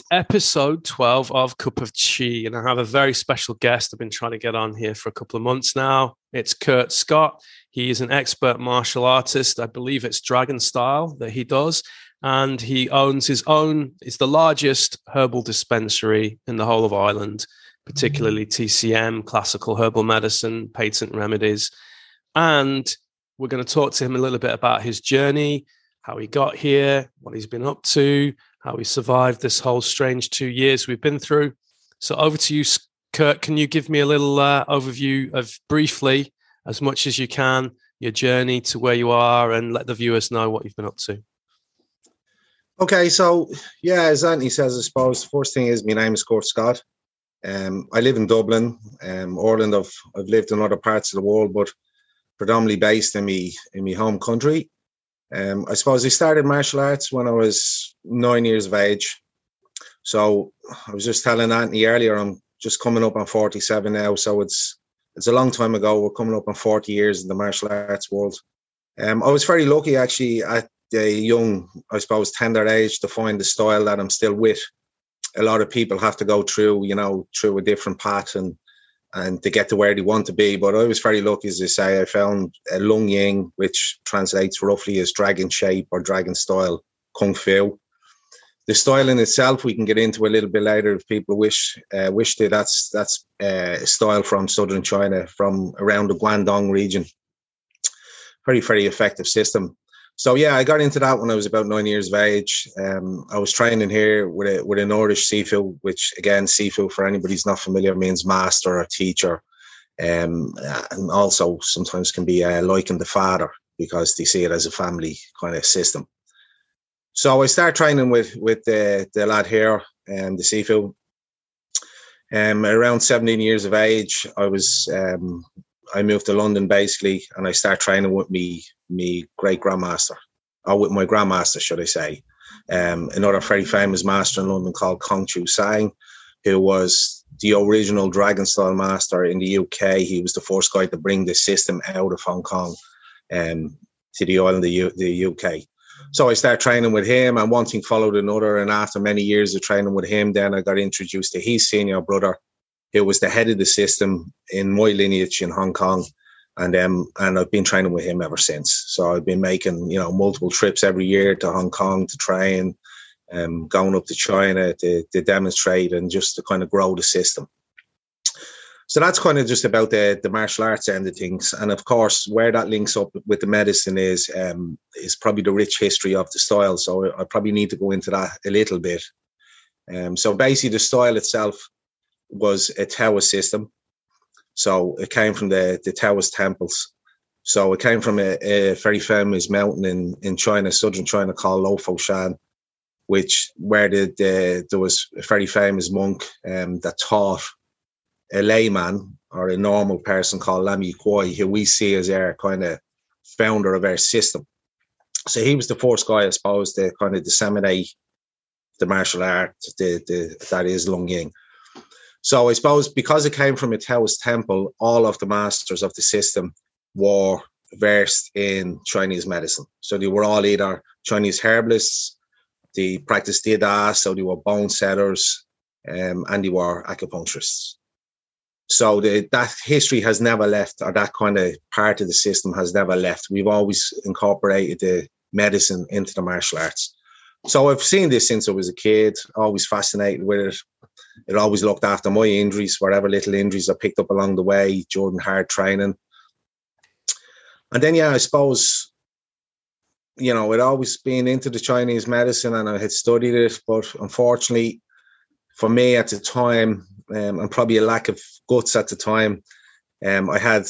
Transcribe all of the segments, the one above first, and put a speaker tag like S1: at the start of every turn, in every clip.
S1: episode 12 of Cup of Chi, and I have a very special guest I've been trying to get on here for a couple of months now. It's Kurt Scott. He is an expert martial artist. I believe it's Dragon Style that he does, and he owns his own. It's the largest herbal dispensary in the whole of Ireland, particularly TCM, classical herbal medicine, patent remedies. And we're going to talk to him a little bit about his journey, how he got here, what he's been up to, how he survived this whole strange 2 years we've been through. So over to you, Kurt. Can you give me a little overview of, briefly, as much as you can, your journey to where you are, and let the viewers know what you've been up to?
S2: Okay, so yeah, as Anthony says, I suppose the first thing is my name is Kurt Scott. I live in Dublin, Ireland. I've lived in other parts of the world, but predominantly based in my home country. I suppose I started martial arts when I was 9 years of age. So I was just telling Anthony earlier, I'm just coming up on 47 now. So it's a long time ago. We're coming up on 40 years in the martial arts world. I was very lucky actually at the young, I suppose, tender age to find the style that I'm still with. A lot of people have to go through, through a different path and to get to where they want to be. But I was very lucky, as I say. I found a Lung Ying, which translates roughly as dragon shape or dragon style Kung Fu. The style in itself, we can get into a little bit later if people wish to. That's a style from southern China, from around the Guangdong region. Very, very effective system. So yeah, I got into that when I was about 9 years of age. I was training here with a Nordish Sifu, which again, Sifu, for anybody who's not familiar, means master or teacher, and also sometimes can be likened to father because they see it as a family kind of system. So I started training with the lad here, the Sifu. Around 17 years of age, I moved to London basically, and I started training with me great grandmaster, or with my grandmaster, should I say. Another very famous master in London called Kong Chu Sang, who was the original Dragon Style master in the UK. He was the first guy to bring the system out of Hong Kong to the island of the UK. So I started training with him, and one thing followed another. And after many years of training with him, then I got introduced to his senior brother, who was the head of the system in my lineage in Hong Kong. And I've been training with him ever since. So I've been making, multiple trips every year to Hong Kong to train, going up to China to demonstrate and just to kind of grow the system. So that's kind of just about the martial arts end of things. And of course, where that links up with the medicine is probably the rich history of the style. So I probably need to go into that a little bit. So basically the style itself was a Taoist system. So it came from the Taoist temples. So it came from a very famous mountain in China, southern China, called Lofoshan, where there was a very famous monk that taught a layman or a normal person called Lam Yi Kwai, who we see as our kind of founder of our system. So he was the first guy, I suppose, to kind of disseminate the martial art that is Lung Ying. So I suppose because it came from a Taoist temple, all of the masters of the system were versed in Chinese medicine. So they were all either Chinese herbalists, they practiced De Da, so they were bone setters, and they were acupuncturists. So that history has never left, or that kind of part of the system has never left. We've always incorporated the medicine into the martial arts. So I've seen this since I was a kid, always fascinated with it. It always looked after my injuries, whatever little injuries I picked up along the way during hard training. And then, I suppose, it always been into the Chinese medicine and I had studied it. But unfortunately, for me at the time, and probably a lack of guts at the time, I had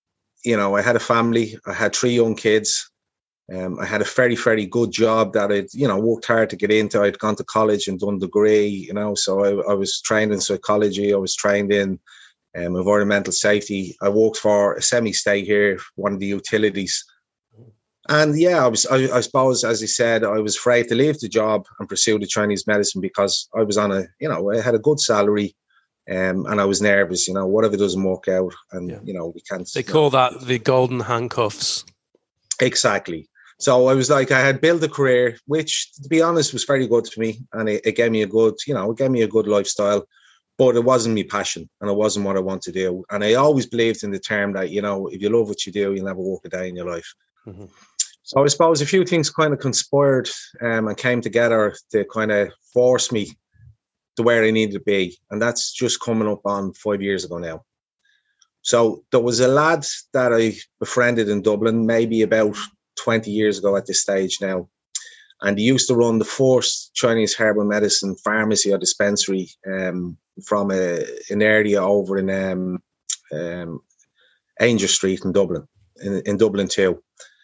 S2: a family. I had 3 young kids. I had a very, very good job that I'd, worked hard to get into. I'd gone to college and done a degree, so I was trained in psychology. I was trained in environmental safety. I worked for a semi-state here, one of the utilities. And I suppose, as I said, I was afraid to leave the job and pursue the Chinese medicine because I was on I had a good salary. And I was nervous, what if it doesn't work out? And, we can't.
S1: They call that the golden handcuffs.
S2: Exactly. So I was like, I had built a career, which, to be honest, was very good for me, and it gave me a good, it gave me a good lifestyle. But it wasn't my passion, and it wasn't what I want to do. And I always believed in the term that, if you love what you do, you'll never work a day in your life. Mm-hmm. So I suppose a few things kind of conspired and came together to kind of force me to where I needed to be. And that's just coming up on 5 years ago now. So there was a lad that I befriended in Dublin, maybe about 20 years ago at this stage now. And he used to run the first Chinese herbal medicine pharmacy or dispensary from an area over in Ainger Street in Dublin, in Dublin too.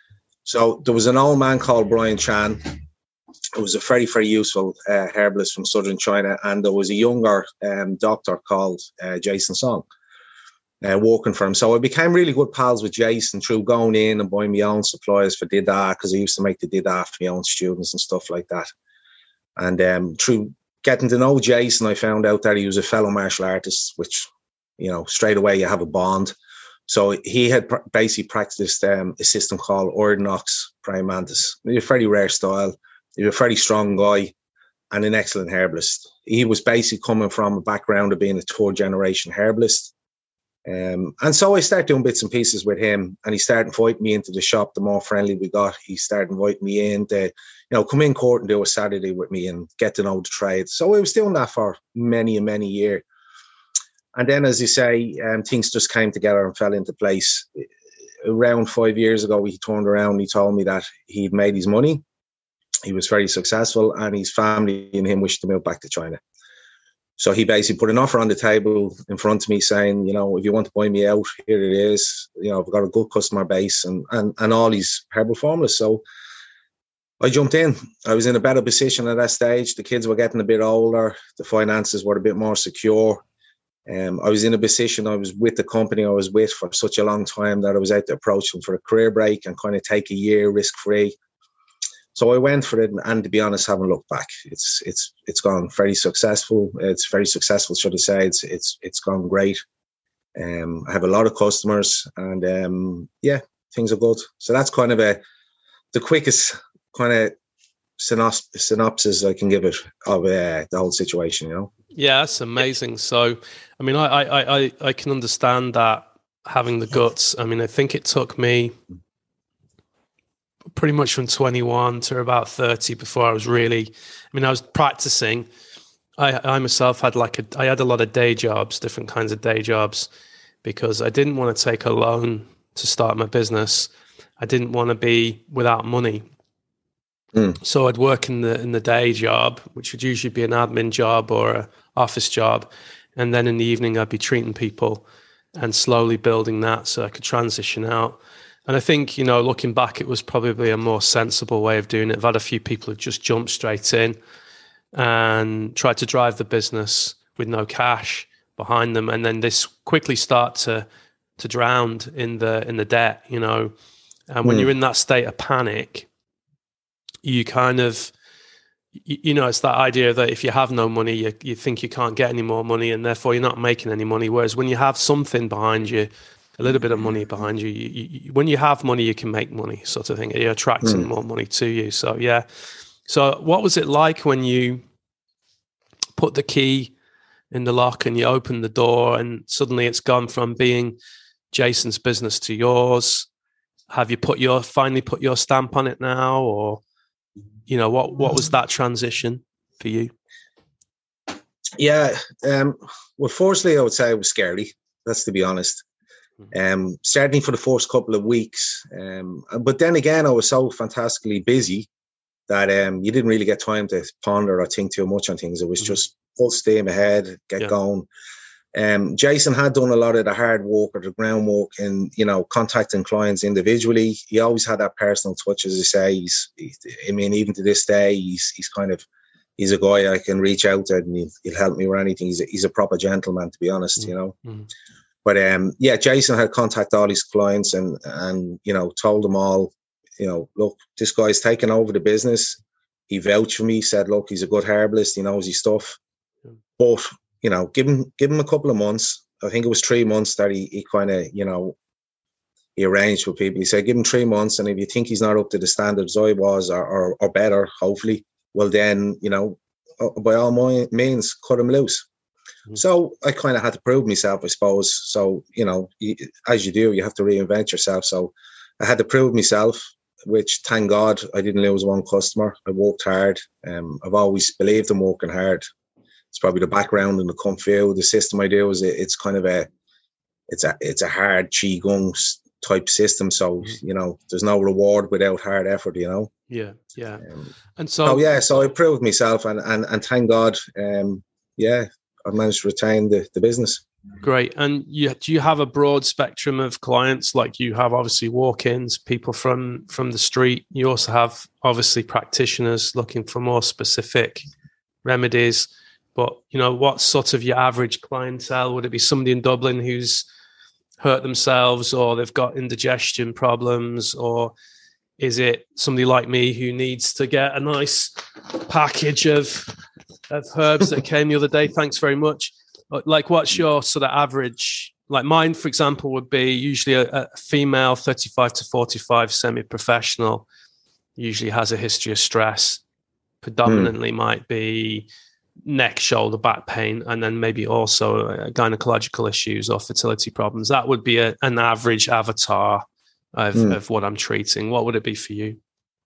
S2: So there was an old man called Brian Chan. It was a very, very useful herbalist from southern China. And there was a younger doctor called Jason Song working for him. So I became really good pals with Jason through going in and buying my own supplies for Dida, because I used to make the Dida for my own students and stuff like that. And through getting to know Jason, I found out that he was a fellow martial artist, which, straight away you have a bond. So he had basically practiced a system called Orthodox Praying Mantis. A very rare style. He was a very strong guy and an excellent herbalist. He was basically coming from a background of being a third generation herbalist. And so I started doing bits and pieces with him, and he started inviting me into the shop. The more friendly we got, he started inviting me in to, come in court and do a Saturday with me and get to know the trade. So I was doing that for many and many years. And then, as you say, things just came together and fell into place. Around 5 years ago, he turned around and he told me that he'd made his money. He was very successful, and his family and him wished to move back to China. So he basically put an offer on the table in front of me saying, if you want to buy me out, here it is. I've got a good customer base and all these herbal formulas. So I jumped in. I was in a better position at that stage. The kids were getting a bit older. The finances were a bit more secure. I was in a position, I was with the company I was with for such a long time that I was out to approach them for a career break and kind of take a year risk-free. So I went for it, and to be honest, haven't looked back. It's gone very successful. It's very successful, should I say? It's gone great. I have a lot of customers, and things are good. So that's kind of the quickest kind of synopsis I can give it of the whole situation.
S1: Yeah, that's amazing. So, I mean, I can understand that, having the guts. I mean, I think it took me pretty much from 21 to about 30 before I was really, I was practicing. I myself had I had a lot of day jobs, different kinds of day jobs, because I didn't want to take a loan to start my business. I didn't want to be without money. So I'd work in the day job, which would usually be an admin job or an office job. And then in the evening, I'd be treating people and slowly building that so I could transition out. And I think, looking back, it was probably a more sensible way of doing it. I've had a few people who just jumped straight in and tried to drive the business with no cash behind them. And then this quickly start to drown in the debt, And when you're in that state of panic, you kind of, it's that idea that if you have no money, you think you can't get any more money, and therefore you're not making any money. Whereas when you have something behind you, a little bit of money behind you, when you have money, you can make money, sort of thing. You're attracting more money to you. So, yeah. So what was it like when you put the key in the lock and you open the door and suddenly it's gone from being Jason's business to yours? Have you finally put your stamp on it now, or what was that transition for you?
S2: Yeah. Well, firstly, I would say it was scary. That's to be honest. Certainly for the first couple of weeks. But then again, I was so fantastically busy that you didn't really get time to ponder or think too much on things. It was just full steam ahead, get going. Jason had done a lot of the hard work or the groundwork in, contacting clients individually. He always had that personal touch, as I say. Even to this day, he's a guy I can reach out to and he'll help me with anything. He's a proper gentleman, to be honest, But Jason had contacted all his clients and told them all, look, this guy's taken over the business. He vouched for me, said, look, he's a good herbalist, he knows his stuff. But give him a couple of months. I think it was 3 months that he kind of, he arranged with people. He said, give him 3 months, and if you think he's not up to the standards I was, or better, hopefully, well then, by all means, cut him loose. Mm. So I kind of had to prove myself, I suppose. So, as you do, you have to reinvent yourself. So I had to prove myself, which, thank God, I didn't lose one customer. I worked hard. I've always believed in working hard. It's probably the background and the kung fu. The system I do is it's kind of it's a hard qigong type system. So, there's no reward without hard effort,
S1: Yeah. And
S2: so I proved myself, and thank God, I managed to retain the business.
S1: Great. And do you have a broad spectrum of clients? Like, you have obviously walk-ins, people from the street. You also have obviously practitioners looking for more specific remedies. But, what's sort of your average clientele? Would it be somebody in Dublin who's hurt themselves, or they've got indigestion problems, or is it somebody like me who needs to get a nice package of herbs that came the other day? Thanks very much. Like, what's your sort of average? Like, mine, for example, would be usually a female 35 to 45 semi-professional, usually has a history of stress, predominantly might be neck, shoulder, back pain, and then maybe also gynecological issues or fertility problems. That would be an average avatar of what I'm treating. What would it be for you?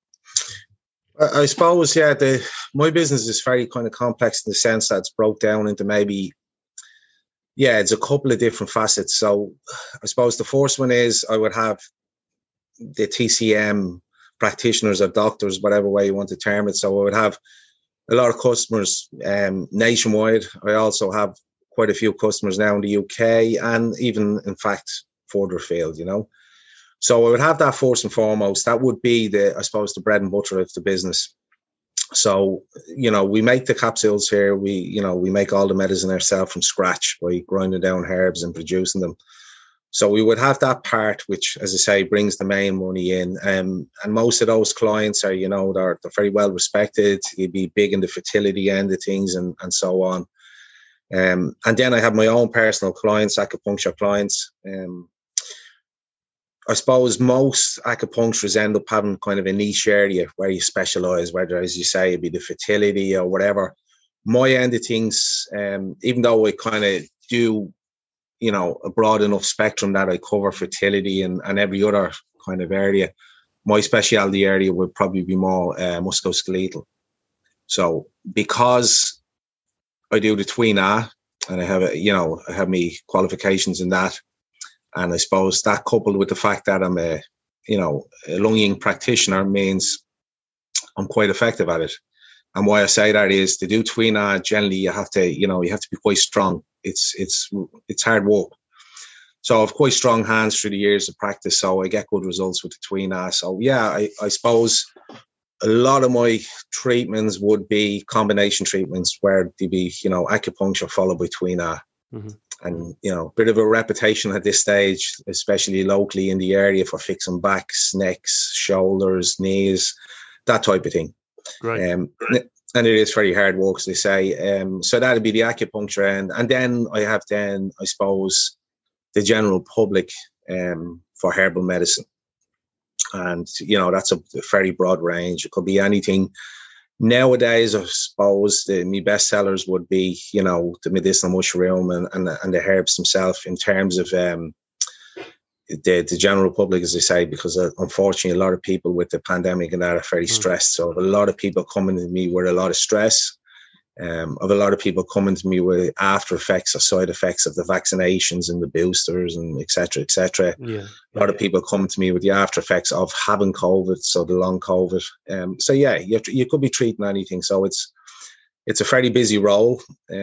S2: I suppose, my business is very kind of complex in the sense that it's broke down into maybe, it's a couple of different facets. So I suppose the first one is I would have the TCM practitioners or doctors, whatever way you want to term it. So I would have a lot of customers nationwide. I also have quite a few customers now in the UK, and even, in fact, further afield, So I would have that first and foremost. That would be the bread and butter of the business. So, we make the capsules here. We make all the medicine ourselves from scratch by grinding down herbs and producing them. So we would have that part, which, as I say, brings the main money in. And most of those clients are, they're very well respected. They'd be big in the fertility end of things and so on. And then I have my own personal clients, acupuncture clients. I suppose most acupuncturists end up having kind of a niche area where you specialize, whether, as you say, it be the fertility or whatever. My end of things, even though I kind of do, a broad enough spectrum that I cover fertility and every other kind of area, my specialty area would probably be more musculoskeletal. So because I do the Tuina, and I have my qualifications in that, and I suppose that, coupled with the fact that I'm a Lung practitioner, means I'm quite effective at it. And why I say that is, to do Tuina, generally you have to be quite strong. It's hard work. So I've quite strong hands through the years of practice, so I get good results with the Tuina. So I suppose a lot of my treatments would be combination treatments where they'd be, acupuncture followed by Tuina. Mm-hmm. And, bit of a reputation at this stage, especially locally in the area, for fixing backs, necks, shoulders, knees, that type of thing.
S1: Right.
S2: And it is very hard work, as they say. So that'd be the acupuncture end. And then I have, I suppose, the general public for herbal medicine. And, that's a very broad range. It could be anything. Nowadays, I suppose my best sellers would be, the medicinal mushroom and the herbs themselves, in terms of the general public, as I say, because unfortunately a lot of people with the pandemic and that are very stressed. So a lot of people coming to me with a lot of stress. Of a lot of people coming to me with after effects or side effects of the vaccinations and the boosters and et cetera, et cetera.
S1: Yeah.
S2: A lot of people come to me with the after effects of having COVID, so the long COVID. So you could be treating anything. So it's a fairly busy role.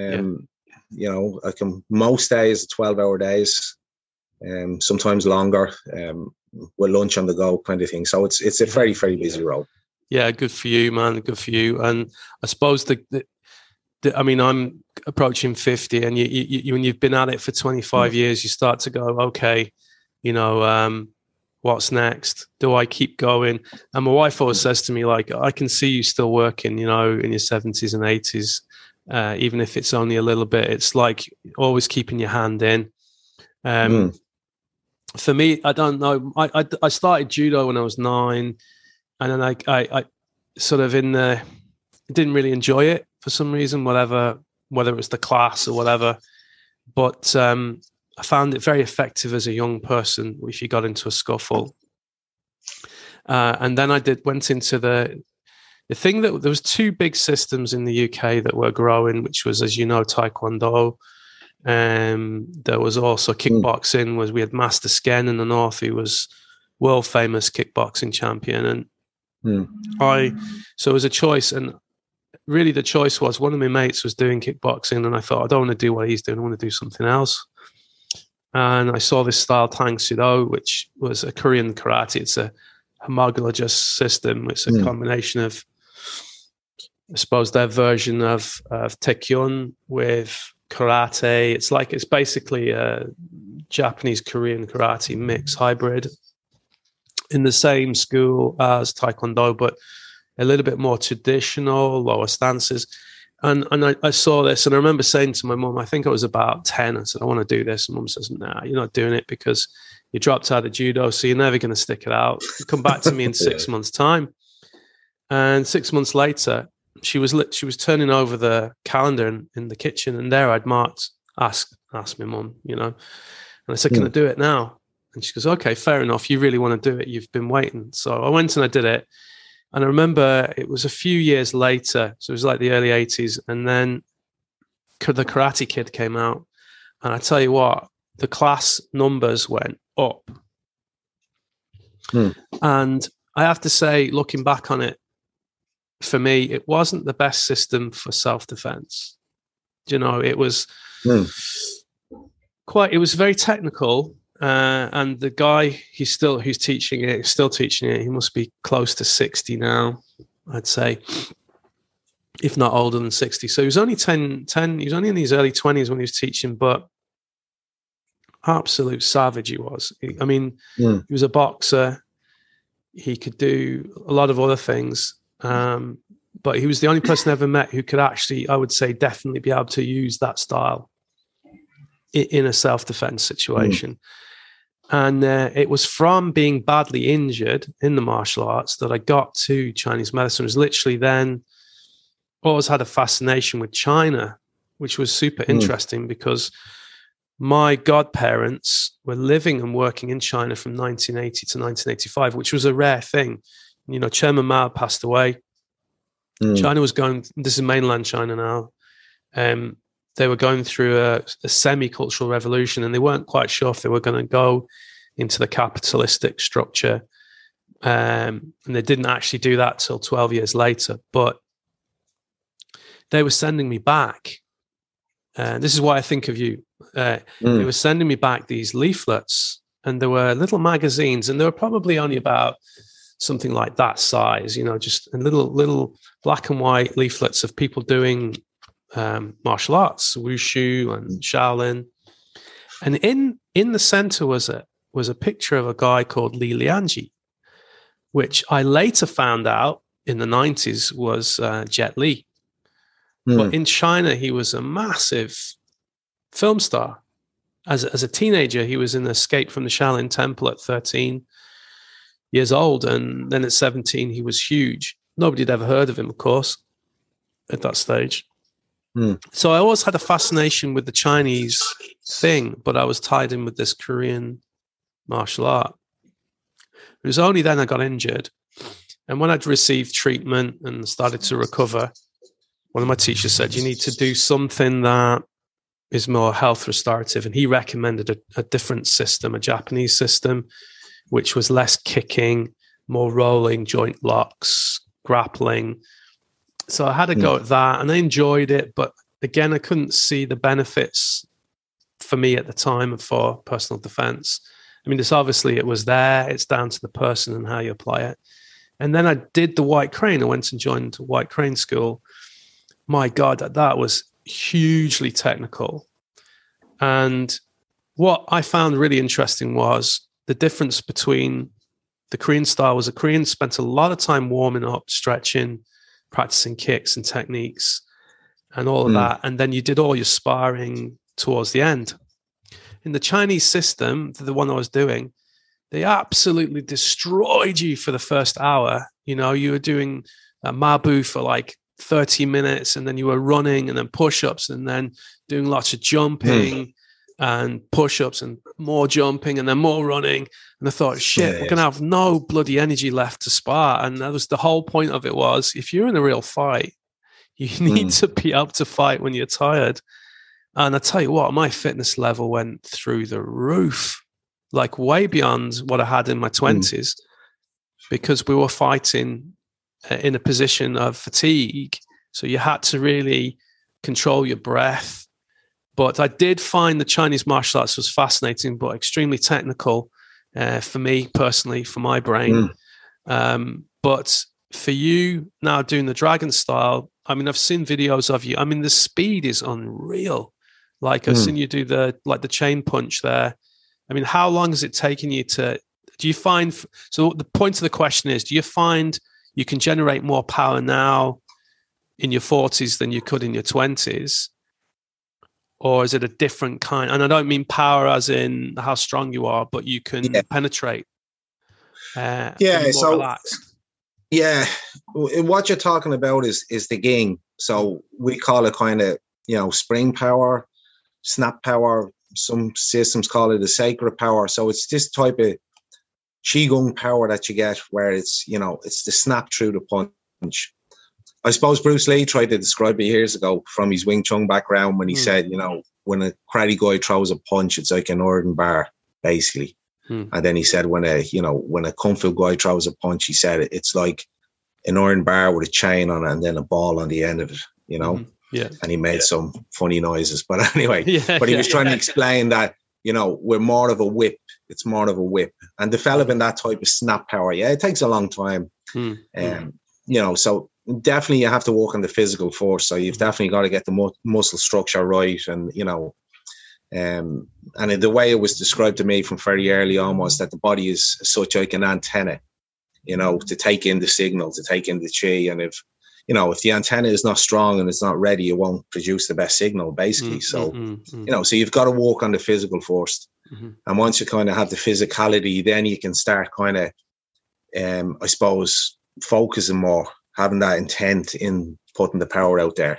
S2: I can, most days, 12-hour days, sometimes longer, with lunch on the go kind of thing. So it's a very, very busy role.
S1: Yeah, good for you, man. Good for you. And I suppose I'm approaching 50, and you when you've been at it for 25 years, you start to go, okay, what's next? Do I keep going? And my wife always says to me, like, I can see you still working, in your 70s and 80s, even if it's only a little bit. It's like always keeping your hand in. for me, I don't know. I started judo when I was 9, and then I sort of didn't really enjoy it for some reason, whether it was the class or whatever. But I found it very effective as a young person if you got into a scuffle. And then I went into the thing that there was 2 big systems in the UK that were growing, which was, as you know, Taekwondo. There was also kickboxing. We had Master Sken in the north, who was world famous kickboxing champion, and so it was a choice. And really, the choice was, one of my mates was doing kickboxing, and I thought, I don't want to do what he's doing. I want to do something else. And I saw this style, Tang Soo Do, which was a Korean karate. It's a homologous system. It's a combination of, I suppose, their version of Taekyon with karate. It's basically a Japanese Korean karate mix hybrid in the same school as Taekwondo, but a little bit more traditional, lower stances. And I saw this, and I remember saying to my mum, I think I was about 10, I said, I want to do this. And mum says, nah, you're not doing it because you dropped out of judo, so you're never going to stick it out. Come back to me in 6 months' time. And 6 months later, she was turning over the calendar in the kitchen, and there I'd marked, asked my mum, and I said, can I do it now? And she goes, okay, fair enough. You really want to do it. You've been waiting. So I went and I did it. And I remember it was a few years later, so it was like the early 80s, and then the Karate Kid came out. And I tell you what, the class numbers went up. And I have to say, looking back on it, for me, it wasn't the best system for self-defense. It was it was very technical. And the guy who's teaching it, is still teaching it. He must be close to 60 now, I'd say, if not older than 60. So he was only 10. He was only in his early 20s when he was teaching, but absolute savage he was. He was a boxer. He could do a lot of other things. But he was the only person I ever met who could actually, I would say, definitely be able to use that style in a self-defense situation. And it was from being badly injured in the martial arts that I got to Chinese medicine. It was literally then, always had a fascination with China, which was super interesting because my godparents were living and working in China from 1980 to 1985, which was a rare thing. Chairman Mao passed away. China was this is mainland China now. They were going through a semi-cultural revolution, and they weren't quite sure if they were going to go into the capitalistic structure. And they didn't actually do that till 12 years later. But they were sending me back. This is why I think of you. They were sending me back these leaflets, and there were little magazines, and they were probably only about something like that size, just a little black and white leaflets of people doing martial arts, wushu and Shaolin. And in the center was a picture of a guy called Li Lianji, which I later found out in the 90s was Jet Li. But in China, he was a massive film star. As a teenager, he was in Escape from the Shaolin Temple at 13 years old. And then at 17, he was huge. Nobody had ever heard of him, of course, at that stage. So I always had a fascination with the Chinese thing, but I was tied in with this Korean martial art. It was only then I got injured. And when I'd received treatment and started to recover, one of my teachers said, you need to do something that is more health restorative. And he recommended a different system, a Japanese system, which was less kicking, more rolling, joint locks, grappling. So I had a go at that, and I enjoyed it. But again, I couldn't see the benefits for me at the time for personal defense. I mean, it was there. It's down to the person and how you apply it. And then I did the White Crane. I went and joined White Crane School. My God, that was hugely technical. And what I found really interesting was the difference between the Korean style was the Koreans spent a lot of time warming up, stretching, practicing kicks and techniques and all of that. And then you did all your sparring towards the end. in the Chinese system, the one I was doing, they absolutely destroyed you for the first hour. You know, you were doing Mabu for like 30 minutes, and then you were running and then push-ups and then doing lots of jumping and push-ups and more jumping and then more running. And I thought, shit, we're going to have no bloody energy left to spar. And that was the whole point of it, was if you're in a real fight, you need to be able to fight when you're tired. And I tell you what, my fitness level went through the roof, like way beyond what I had in my 20s, because we were fighting in a position of fatigue. So you had to really control your breath. But I did find the Chinese martial arts was fascinating, but extremely technical for me personally, for my brain. But for you now doing the dragon style, I mean, I've seen videos of you. I mean, the speed is unreal. Like I've seen you do the chain punch there. I mean, how long has it taken you to, do you find, so the point of the question is, do you find you can generate more power now in your 40s than you could in your 20s? Or is it a different kind? And I don't mean power as in how strong you are, but you can penetrate. So relaxed.
S2: Yeah, what you're talking about is the game. So we call it kind of, you know, spring power, snap power. Some systems call it a sacred power. So it's this type of qigong power that you get where it's, you know, it's the snap through the punch. I suppose Bruce Lee tried to describe it years ago from his Wing Chun background when he said, you know, when a karate guy throws a punch, it's like an iron bar, basically. And then he said when a Kung Fu guy throws a punch, he said it's like an iron bar with a chain on it and then a ball on the end of it, you know?
S1: Yeah.
S2: And he made some funny noises. But anyway, but he was trying to explain that, you know, we're more of a whip. It's more of a whip. And developing that type of snap power, it takes a long time. You know, so definitely you have to work on the physical force. So you've definitely got to get the muscle structure right. And, you know, and the way it was described to me from very early on was that the body is such like an antenna, you know, to take in the signal, to take in the chi. And if the antenna is not strong and it's not ready, it won't produce the best signal, basically. You know, so you've got to work on the physical first. And once you kind of have the physicality, then you can start kind of, I suppose, focusing more, having that intent in putting the power out there.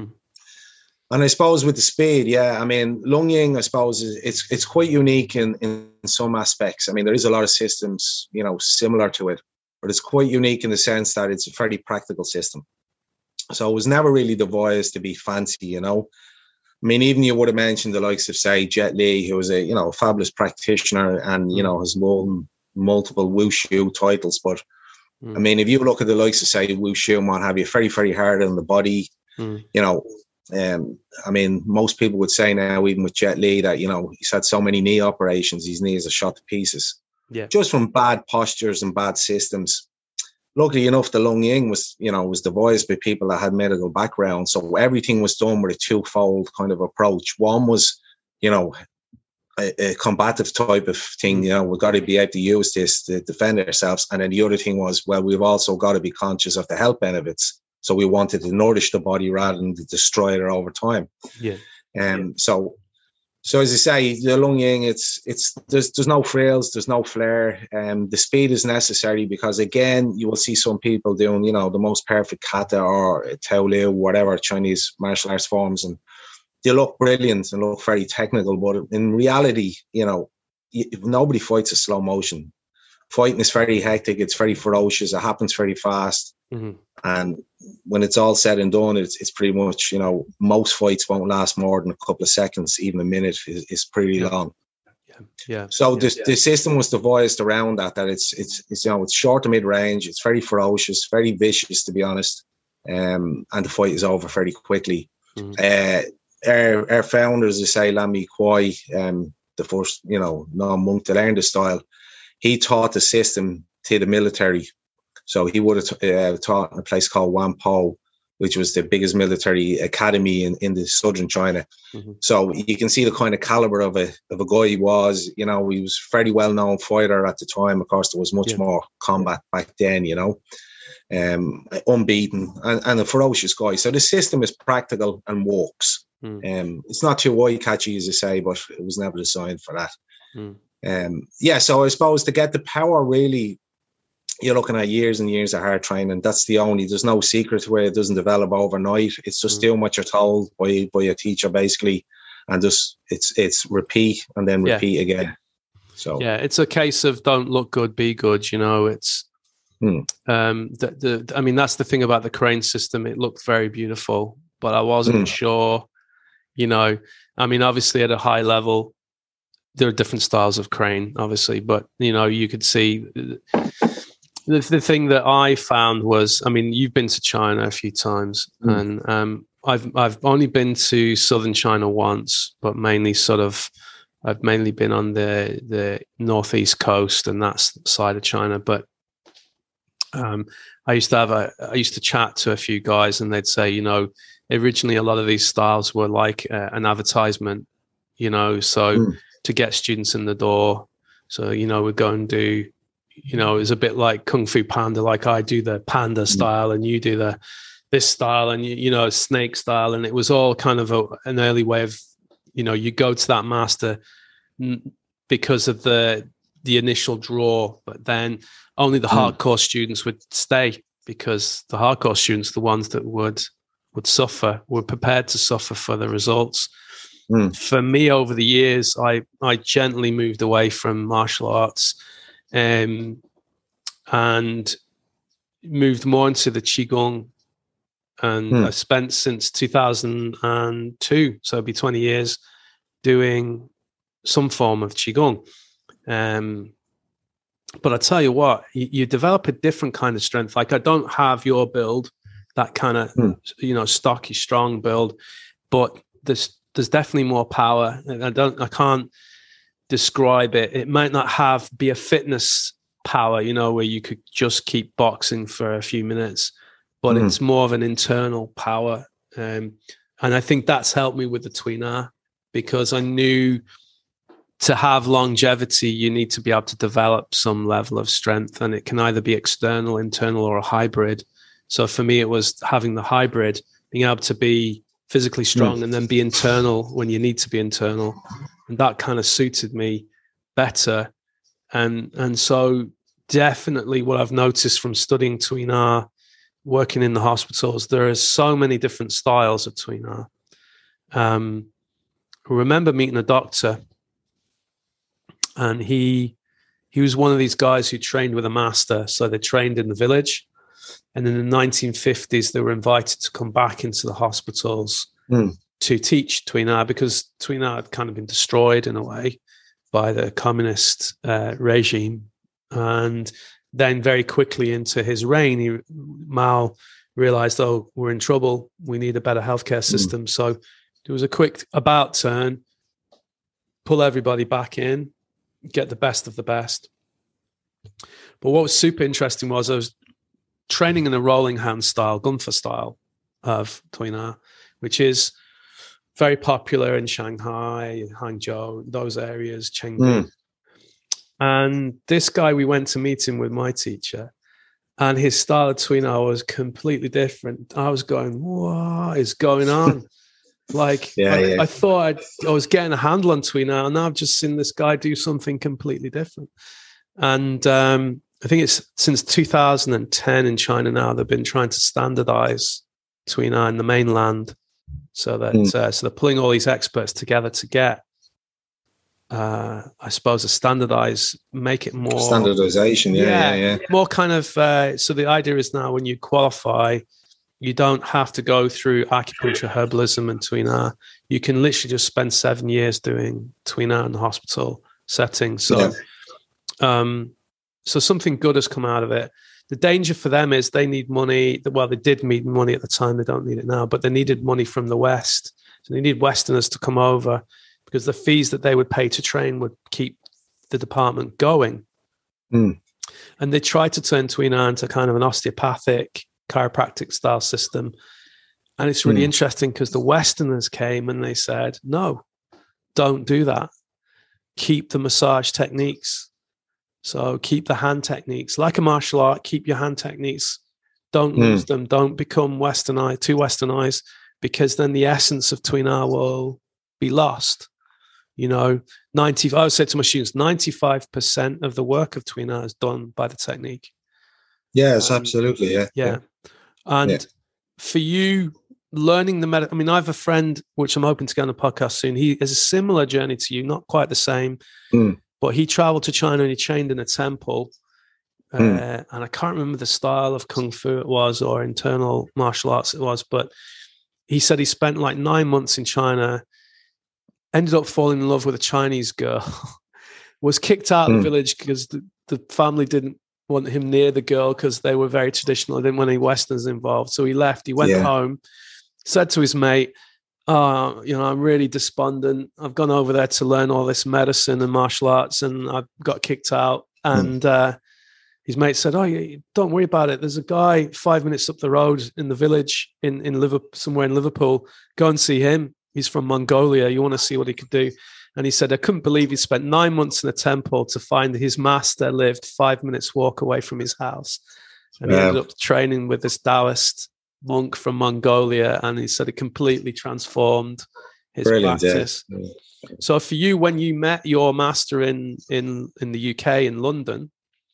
S2: And I suppose with the speed, I mean, Lung Ying, I suppose, it's quite unique in some aspects. I mean, there is a lot of systems, you know, similar to it, but it's quite unique in the sense that it's a fairly practical system. So it was never really devised to be fancy, you know. I mean, even you would have mentioned the likes of, say, Jet Li, who was a, you know, fabulous practitioner and, you know, has won multiple wushu titles. But, I mean, if you look at the likes of, say, wushu and what have you, very, very hard on the body, you know. I mean, most people would say now, even with Jet Li, that, you know, he's had so many knee operations, his knees are shot to pieces. Just from bad postures and bad systems. Luckily enough, the Lung Ying was devised by people that had medical background. So everything was done with a twofold kind of approach. One was, you know, a combative type of thing. You know, we've got to be able to use this to defend ourselves. And then the other thing was, well, we've also got to be conscious of the health benefits. So we wanted to nourish the body rather than to destroy it over time. So as I say, the Lung Ying, there's no frills, there's no flair. The speed is necessary because, again, you will see some people doing, you know, the most perfect kata or Tao Liu, whatever Chinese martial arts forms, and they look brilliant and look very technical. But in reality, you know, nobody fights a slow motion. Fighting is very hectic. It's very ferocious. It happens very fast. And when it's all said and done, it's pretty much, you know, most fights won't last more than a couple of seconds. Even a minute is pretty long. So the system was devised around that it's you know, it's short to mid range. It's very ferocious, very vicious, to be honest. And the fight is over very quickly. Our founders, they say, Lam Mi Kwai, the first, you know, non-monk to learn the style, he taught the system to the military. So he would have taught in a place called Whampoa, which was the biggest military academy in the southern China. So you can see the kind of caliber of a guy he was. You know, he was a fairly well-known fighter at the time. Of course, there was much more combat back then, you know, unbeaten and a ferocious guy. So the system is practical and works. It's not too eye-catchy, as I say, but it was never designed for that. So I suppose to get the power, really, you're looking at years and years of hard training. There's no secret to where it doesn't develop overnight. It's just doing what you're told by a teacher, basically, and just it's repeat and then repeat again. So
S1: it's a case of don't look good, be good. You know, it's I mean, that's the thing about the crane system. It looked very beautiful, but I wasn't sure. You know, I mean, obviously at a high level, there are different styles of crane, obviously, but you know, you could see the thing that I found was, I mean, you've been to China a few times, and I've only been to southern China once, but I've mainly been on the northeast coast and that side of China. But I used to chat to a few guys, and they'd say, you know, originally a lot of these styles were like an advertisement, you know, so to get students in the door. So, you know, we'd go and do, you know, it was a bit like Kung Fu Panda, like I do the panda style and you do this style and, you know, snake style. And it was all kind of an early way of, you know, you go to that master because of the initial draw, but then only the hardcore students would stay, because the hardcore students, the ones that would suffer, were prepared to suffer for the results. For me, over the years, I gently moved away from martial arts and moved more into the Qigong. And I spent since 2002, so it'll be 20 years, doing some form of Qigong. But I tell you what, you develop a different kind of strength. Like, I don't have your build, that kind of, you know, stocky, strong build, but there's definitely more power. And I can't describe it. It might not be a fitness power, you know, where you could just keep boxing for a few minutes, but it's more of an internal power. And I think that's helped me with the Tui Na, because I knew to have longevity, you need to be able to develop some level of strength, and it can either be external, internal, or a hybrid. So for me, it was having the hybrid, being able to be physically strong and then be internal when you need to be internal. And that kind of suited me better. And so definitely what I've noticed from studying Tui Na, working in the hospitals, there are so many different styles of Tui Na. I remember meeting a doctor, and he was one of these guys who trained with a master. So they trained in the village. And in the 1950s, they were invited to come back into the hospitals to teach Tui Na, because Tui Na had kind of been destroyed in a way by the communist regime. And then very quickly into his reign, Mao realized, oh, we're in trouble. We need a better healthcare system. So there was a quick about turn, pull everybody back in, get the best of the best. But what was super interesting was I was training in a rolling hand style, Gunfa style of Tui Na, which is very popular in Shanghai, Hangzhou, those areas, Chengdu. And this guy, we went to meet him with my teacher, and his style of Tui Na was completely different. I was going, what is going on? Like, I thought I was getting a handle on Tui Na, and now I've just seen this guy do something completely different. And I think it's since 2010 in China now, they've been trying to standardize Tui Na in the mainland, so that so they're pulling all these experts together to get, I suppose, make it more
S2: standardization.
S1: More kind of. So the idea is now, when you qualify, you don't have to go through acupuncture, herbalism, and Tui Na. You can literally just spend 7 years doing Tui Na in the hospital setting. So, so something good has come out of it. The danger for them is they need money. Well, they did need money at the time. They don't need it now, but they needed money from the West. So they need Westerners to come over, because the fees that they would pay to train would keep the department going. And they tried to turn Tui Na into kind of an osteopathic, chiropractic style system. And it's really interesting, because the Westerners came and they said, no, don't do that. Keep the massage techniques. So keep the hand techniques. Like a martial art, keep your hand techniques. Don't lose them. Don't become too westernized. because then the essence of Twin R will be lost. You know, I would say to my students, 95% of the work of Twin R is done by the technique.
S2: Yes, absolutely.
S1: Yeah. And for you, learning the I mean, I have a friend, which I'm hoping to get on the podcast soon. He has a similar journey to you, not quite the same, but he traveled to China and he trained in a temple. And I can't remember the style of Kung Fu it was or internal martial arts it was, but he said he spent like 9 months in China, ended up falling in love with a Chinese girl, was kicked out of the village because the family didn't want him near the girl because they were very traditional. They didn't want any Westerns involved. So he left. He went home, said to his mate, I'm really despondent. I've gone over there to learn all this medicine and martial arts and I've got kicked out. And his mate said, don't worry about it. There's a guy 5 minutes up the road in the village in Liverpool, somewhere in Liverpool. Go and see him. He's from Mongolia. You want to see what he could do. And he said, I couldn't believe he spent 9 months in a temple to find his master lived 5 minutes walk away from his house. And he ended up training with this Taoist monk from Mongolia. And he said it completely transformed his practice. Yeah. So for you, when you met your master in the UK, in London,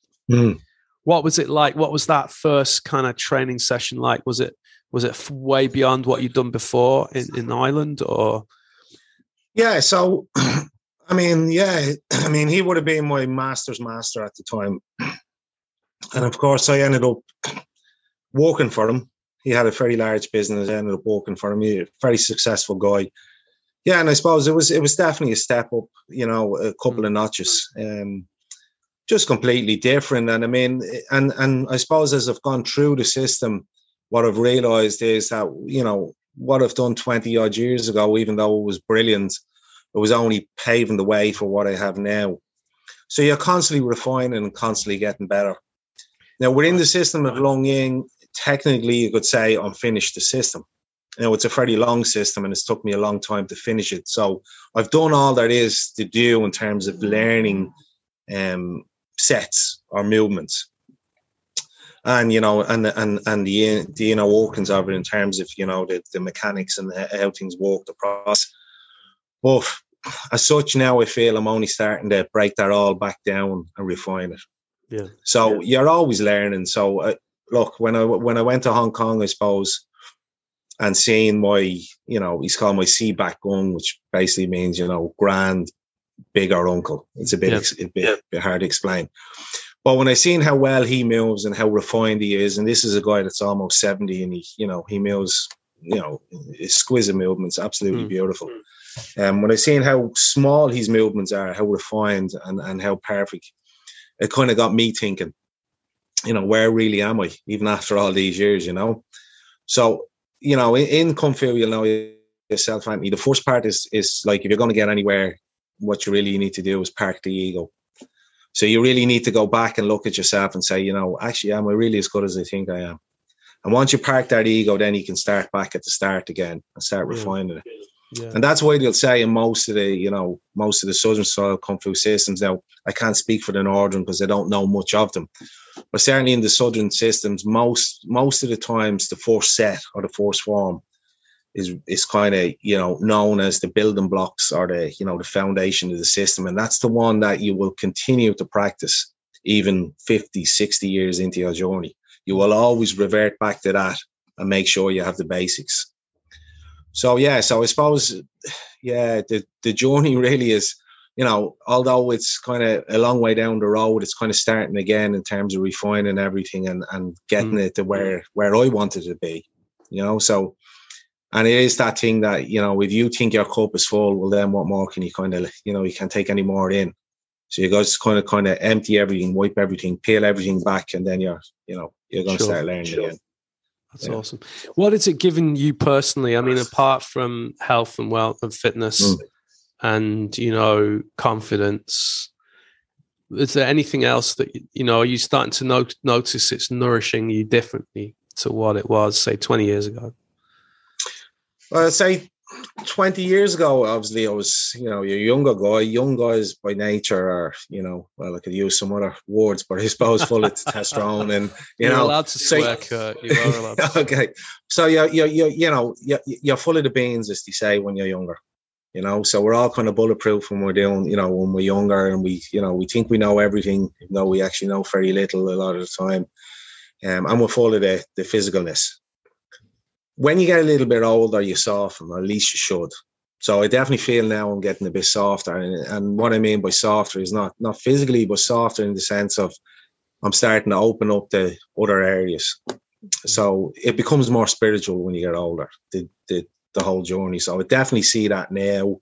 S1: what was it like? What was that first kind of training session like? Was it way beyond what you'd done before in Ireland, or?
S2: Yeah. So, I mean, he would have been my master's master at the time. And of course I ended up working for him. He had a very large business. I ended up working for him. He was a very successful guy. Yeah. And I suppose it was definitely a step up, a couple of notches, just completely different. And I mean, and I suppose as I've gone through the system, what I've realized is that, what I've done 20 odd years ago, even though it was brilliant, it was only paving the way for what I have now. So you're constantly refining and constantly getting better. Now, within the system of Lung Ying, technically you could say I'm finished the system. It's a fairly long system and it's took me a long time to finish it. So I've done all there is to do in terms of learning sets or movements. And the inner workings of it in terms of the mechanics and how things work, the process. But as such, now I feel I'm only starting to break that all back down and refine it.
S1: Yeah.
S2: So you're always learning. So look, when I went to Hong Kong, I suppose, and seeing my, he's called my Seaback Gung, which basically means grand, bigger uncle. It's a bit hard to explain. But when I seen how well he moves and how refined he is, and this is a guy that's almost 70 and he moves, exquisite movements, absolutely beautiful. When I seen how small his movements are, how refined and how perfect, it kind of got me thinking, where really am I, even after all these years, So, in Kung Fu, you'll know yourself, Anthony, the first part is like, if you're going to get anywhere, what you really need to do is park the ego. So you really need to go back and look at yourself and say, actually, am I really as good as I think I am? And once you park that ego, then you can start back at the start again and start refining it. Yeah. And that's why they'll say in most of the Southern style Kung Fu systems. Now, I can't speak for the Northern because I don't know much of them. But certainly in the Southern systems, most of the times the first set or the first form is kind of, known as the building blocks or the, the foundation of the system. And that's the one that you will continue to practice even 50, 60 years into your journey. You will always revert back to that and make sure you have the basics. So, so I suppose, the journey really is, although it's kind of a long way down the road, it's kind of starting again in terms of refining everything and getting it to where I wanted it to be, so. And it is that thing that, if you think your cup is full, well, then what more can you kind of, you can't take any more in. So you guys kind of empty everything, wipe everything, peel everything back, and then you're going to start learning again.
S1: That's awesome. What has it given you personally? I mean, apart from health and wealth and fitness and, confidence, is there anything else that, are you starting to notice it's nourishing you differently to what it was, say, 20 years ago?
S2: Well, I'd say 20 years ago, obviously, I was, you're a younger guy. Young guys by nature are, well, I could use some other words, but I suppose full of testosterone and,
S1: You're allowed to swear, Kurt. You are allowed to swear.
S2: Okay. So you're full of the beans, as they say, when you're younger. So we're all kind of bulletproof when we're doing, when we're younger, and we think we know everything, even though we actually know very little a lot of the time. And we're full of the physicalness. When you get a little bit older, you soften, or at least you should. So I definitely feel now I'm getting a bit softer. And what I mean by softer is not physically, but softer in the sense of I'm starting to open up the other areas. So it becomes more spiritual when you get older, the whole journey. So I definitely see that now.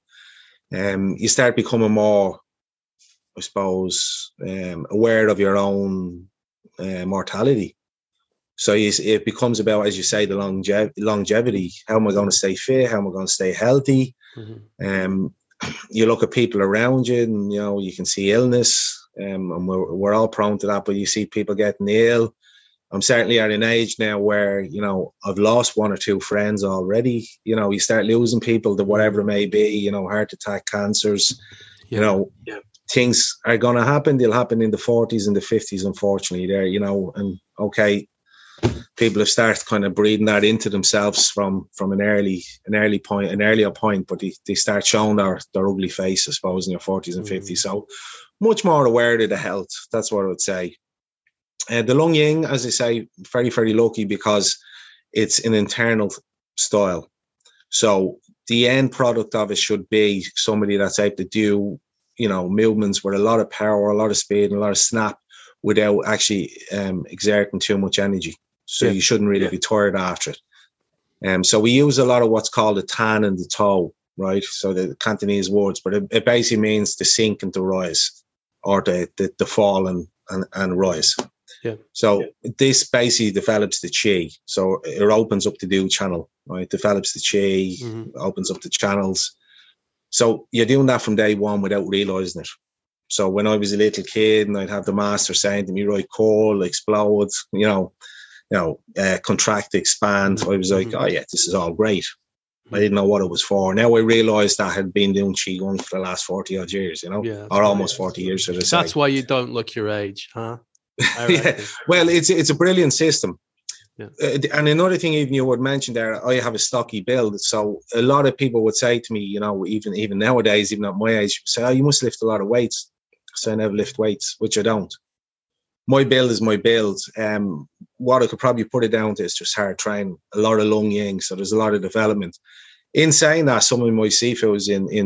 S2: You start becoming more, I suppose, aware of your own mortality. So it becomes about, as you say, the longevity. How am I going to stay fit? How am I going to stay healthy? Mm-hmm. You look at people around you, and you can see illness, and we're all prone to that. But you see people getting ill. I'm certainly at an age now where I've lost one or two friends already. You start losing people to whatever it may be. Heart attack, cancers. Yeah. Things are going to happen. They'll happen in the 40s and the 50s, unfortunately. There, and okay. People have started kind of breeding that into themselves from an earlier point, but they start showing their ugly face, I suppose, in their 40s and 50s. So much more aware of the health. That's what I would say. The Lung Ying, as I say, very, very lucky because it's an internal style. So the end product of it should be somebody that's able to do, movements with a lot of power, a lot of speed, and a lot of snap without actually exerting too much energy. So you shouldn't really be tired after it. So we use a lot of what's called the tan and the toe, right? So the Cantonese words, but it basically means to sink and to rise, or the fall and rise. Yeah. So this basically develops the chi. So it opens up the Du channel, right? Develops the chi, opens up the channels. So you're doing that from day one without realizing it. So when I was a little kid and I'd have the master saying to me, right, coal, explode, contract, expand. I was like, oh yeah, this is all great. I didn't know what it was for. Now I realised I had been doing Qigong for the last 40 odd years, or almost 40 years, should I say.
S1: That's why you don't look your age, huh?
S2: Yeah. Well, it's a brilliant system. Yeah. And another thing, even you would mention there, I have a stocky build. So a lot of people would say to me, even nowadays, even at my age, say, oh, you must lift a lot of weights. So I never lift weights, which I don't. My build is my build. What I could probably put it down to is just hard training, a lot of Lung Ying. So there's a lot of development. In saying that, some of my Sifus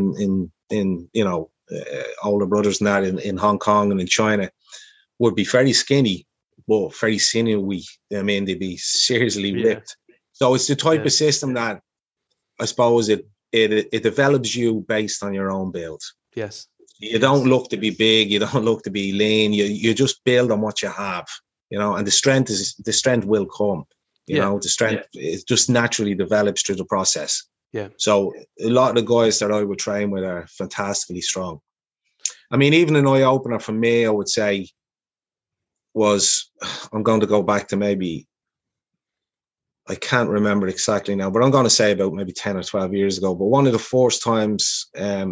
S2: in older brothers and that in Hong Kong and in China would be very skinny, but very sinewy. I mean, they'd be seriously ripped. So it's the type of system that I suppose it develops you based on your own build.
S1: Yes.
S2: You don't look to be big. You don't look to be lean. You just build on what you have, and the strength will come. The strength it just naturally develops through the process. Yeah. So a lot of the guys that I would train with are fantastically strong. I mean, even an eye opener for me, I would say, was I'm going to go back to maybe, I can't remember exactly now, but I'm going to say about maybe 10 or 12 years ago. But one of the first times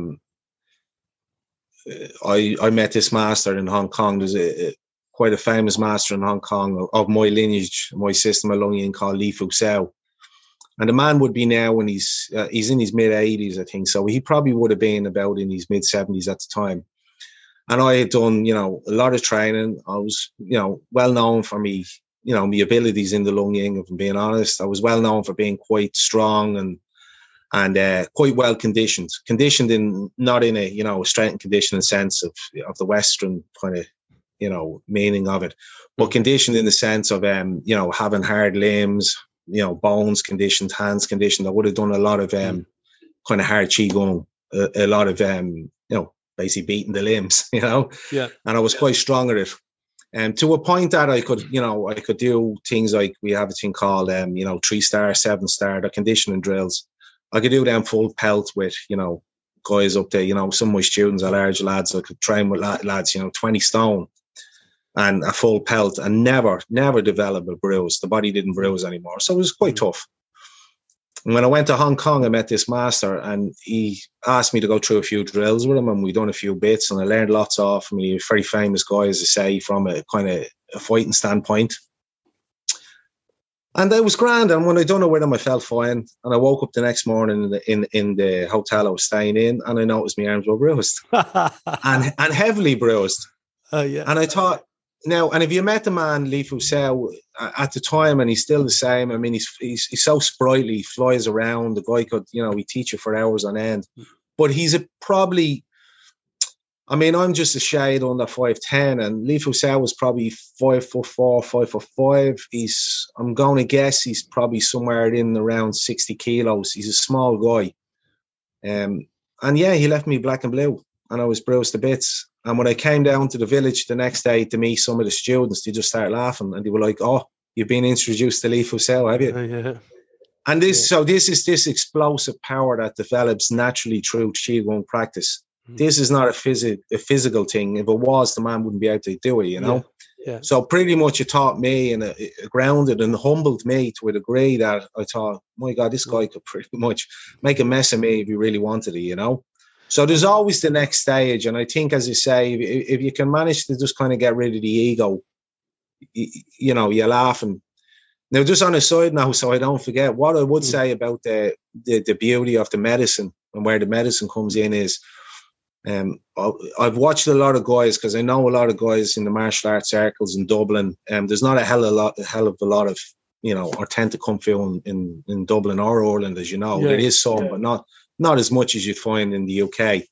S2: I met this master in Hong Kong. There's quite a famous master in Hong Kong of my lineage, my system of Lung Ying, called Li Fu Sao. And the man would be now when he's in his mid 80s, I think. So he probably would have been about in his mid 70s at the time. And I had done, a lot of training. I was, well known for me, my abilities in the Lung Ying, if I'm being honest. I was well known for being quite strong and quite well conditioned not in a strength and conditioning sense of the Western kind of, meaning of it, but conditioned in the sense of, having hard limbs, bones conditioned, hands conditioned. I would have done a lot of kind of hard Qigong, a lot of, basically beating the limbs, and I was quite strong at it. And to a point that I could do things like, we have a thing called, 3-star, 7-star, the conditioning drills. I could do them full pelt with, guys up there, some of my students are large lads. I could train with lads, 20 stone and a full pelt, and never develop a bruise. The body didn't bruise anymore. So it was quite tough. And when I went to Hong Kong, I met this master, and he asked me to go through a few drills with him, and we done a few bits, and I learned lots off him. He was a very famous guy, as I say, from a kind of a fighting standpoint. And I was grand, and when I done it with him, I felt fine. And I woke up the next morning in the hotel I was staying in, and I noticed my arms were bruised and heavily bruised.
S1: Oh yeah.
S2: And I thought, now, and if you met the man, Lee Fu Seo, at the time, and he's still the same. I mean, he's so sprightly, he flies around. The guy could, he teach you for hours on end. But he's probably, I mean, I'm just a shade under 5'10", and Lee Fu Seo was probably 5'4", 5'5". I'm going to guess he's probably somewhere in around 60 kilos. He's a small guy. And yeah, he left me black and blue, and I was bruised to bits. And when I came down to the village the next day to meet some of the students, they just started laughing, and they were like, "Oh, you've been introduced to Lee Fu Seo, have you?"
S1: Yeah.
S2: And this is this explosive power that develops naturally through Qigong practice. This is not a physical thing. If it was, the man wouldn't be able to do it,
S1: Yeah.
S2: So pretty much it taught me, and it grounded and humbled me to a degree that I thought, my God, this guy could pretty much make a mess of me if he really wanted it, So there's always the next stage. And I think, as you say, if you can manage to just kind of get rid of the ego, you're laughing. Now, just on a side note, so I don't forget, what I would say about the beauty of the medicine and where the medicine comes in is, I've watched a lot of guys, because I know a lot of guys in the martial arts circles in Dublin. There's not a hell of a lot of, authentic kung fu in Dublin or Ireland, as you know.
S1: Yeah.
S2: There is some, but not as much as you'd find in the UK.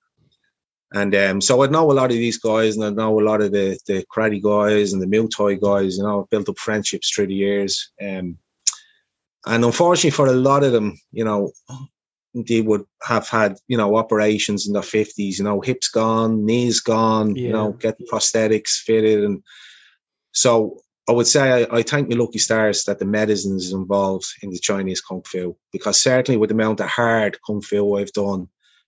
S2: And so I know a lot of these guys, and I know a lot of the karate guys and the Muay Thai guys. I've built up friendships through the years. And unfortunately for a lot of them, they would have had, operations in their 50s, hips gone, knees gone, getting prosthetics fitted. And so I would say I thank my lucky stars that the medicine is involved in the Chinese Kung Fu, because certainly with the amount of hard Kung Fu I've done,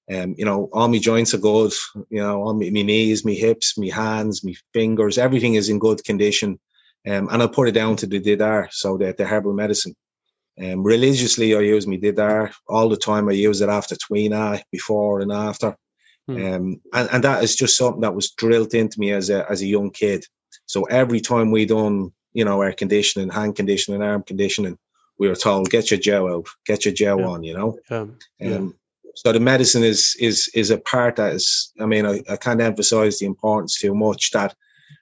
S2: all my joints are good, all my knees, my hips, my hands, my fingers, everything is in good condition. And I put it down to the Didar, so that the herbal medicine. Religiously, I use my Didar all the time. I use it after Tuina, before and after. And that is just something that was drilled into me as a young kid. So every time we done, air conditioning, hand conditioning, arm conditioning, we were told, get your gel out, get your gel on, So the medicine is a part that is, I can't emphasize the importance too much, that,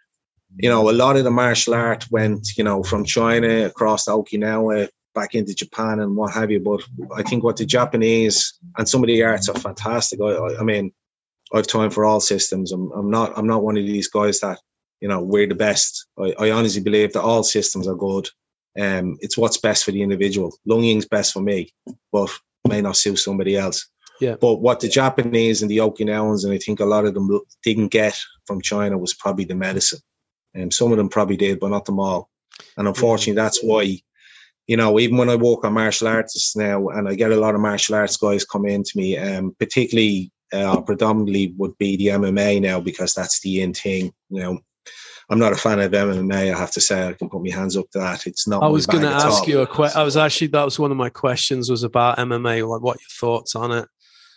S2: a lot of the martial art went, from China across to Okinawa, back into Japan and what have you. But I think what the Japanese and some of the arts are fantastic. I have time for all systems. I'm not one of these guys that, we're the best. I honestly believe that all systems are good. It's what's best for the individual. Lung Ying's best for me, but may not suit somebody else.
S1: Yeah.
S2: But what the Japanese and the Okinawans, and I think a lot of them didn't get from China, was probably the medicine. And some of them probably did, but not them all. And unfortunately, that's why, even when I work on martial artists now, and I get a lot of martial arts guys come in to me, particularly predominantly would be the MMA now, because that's the in thing. I'm not a fan of MMA. I have to say, I can put my hands up to that. It's not.
S1: I was going to ask you a question. That was one of my questions, was about MMA. Like, what your thoughts on it?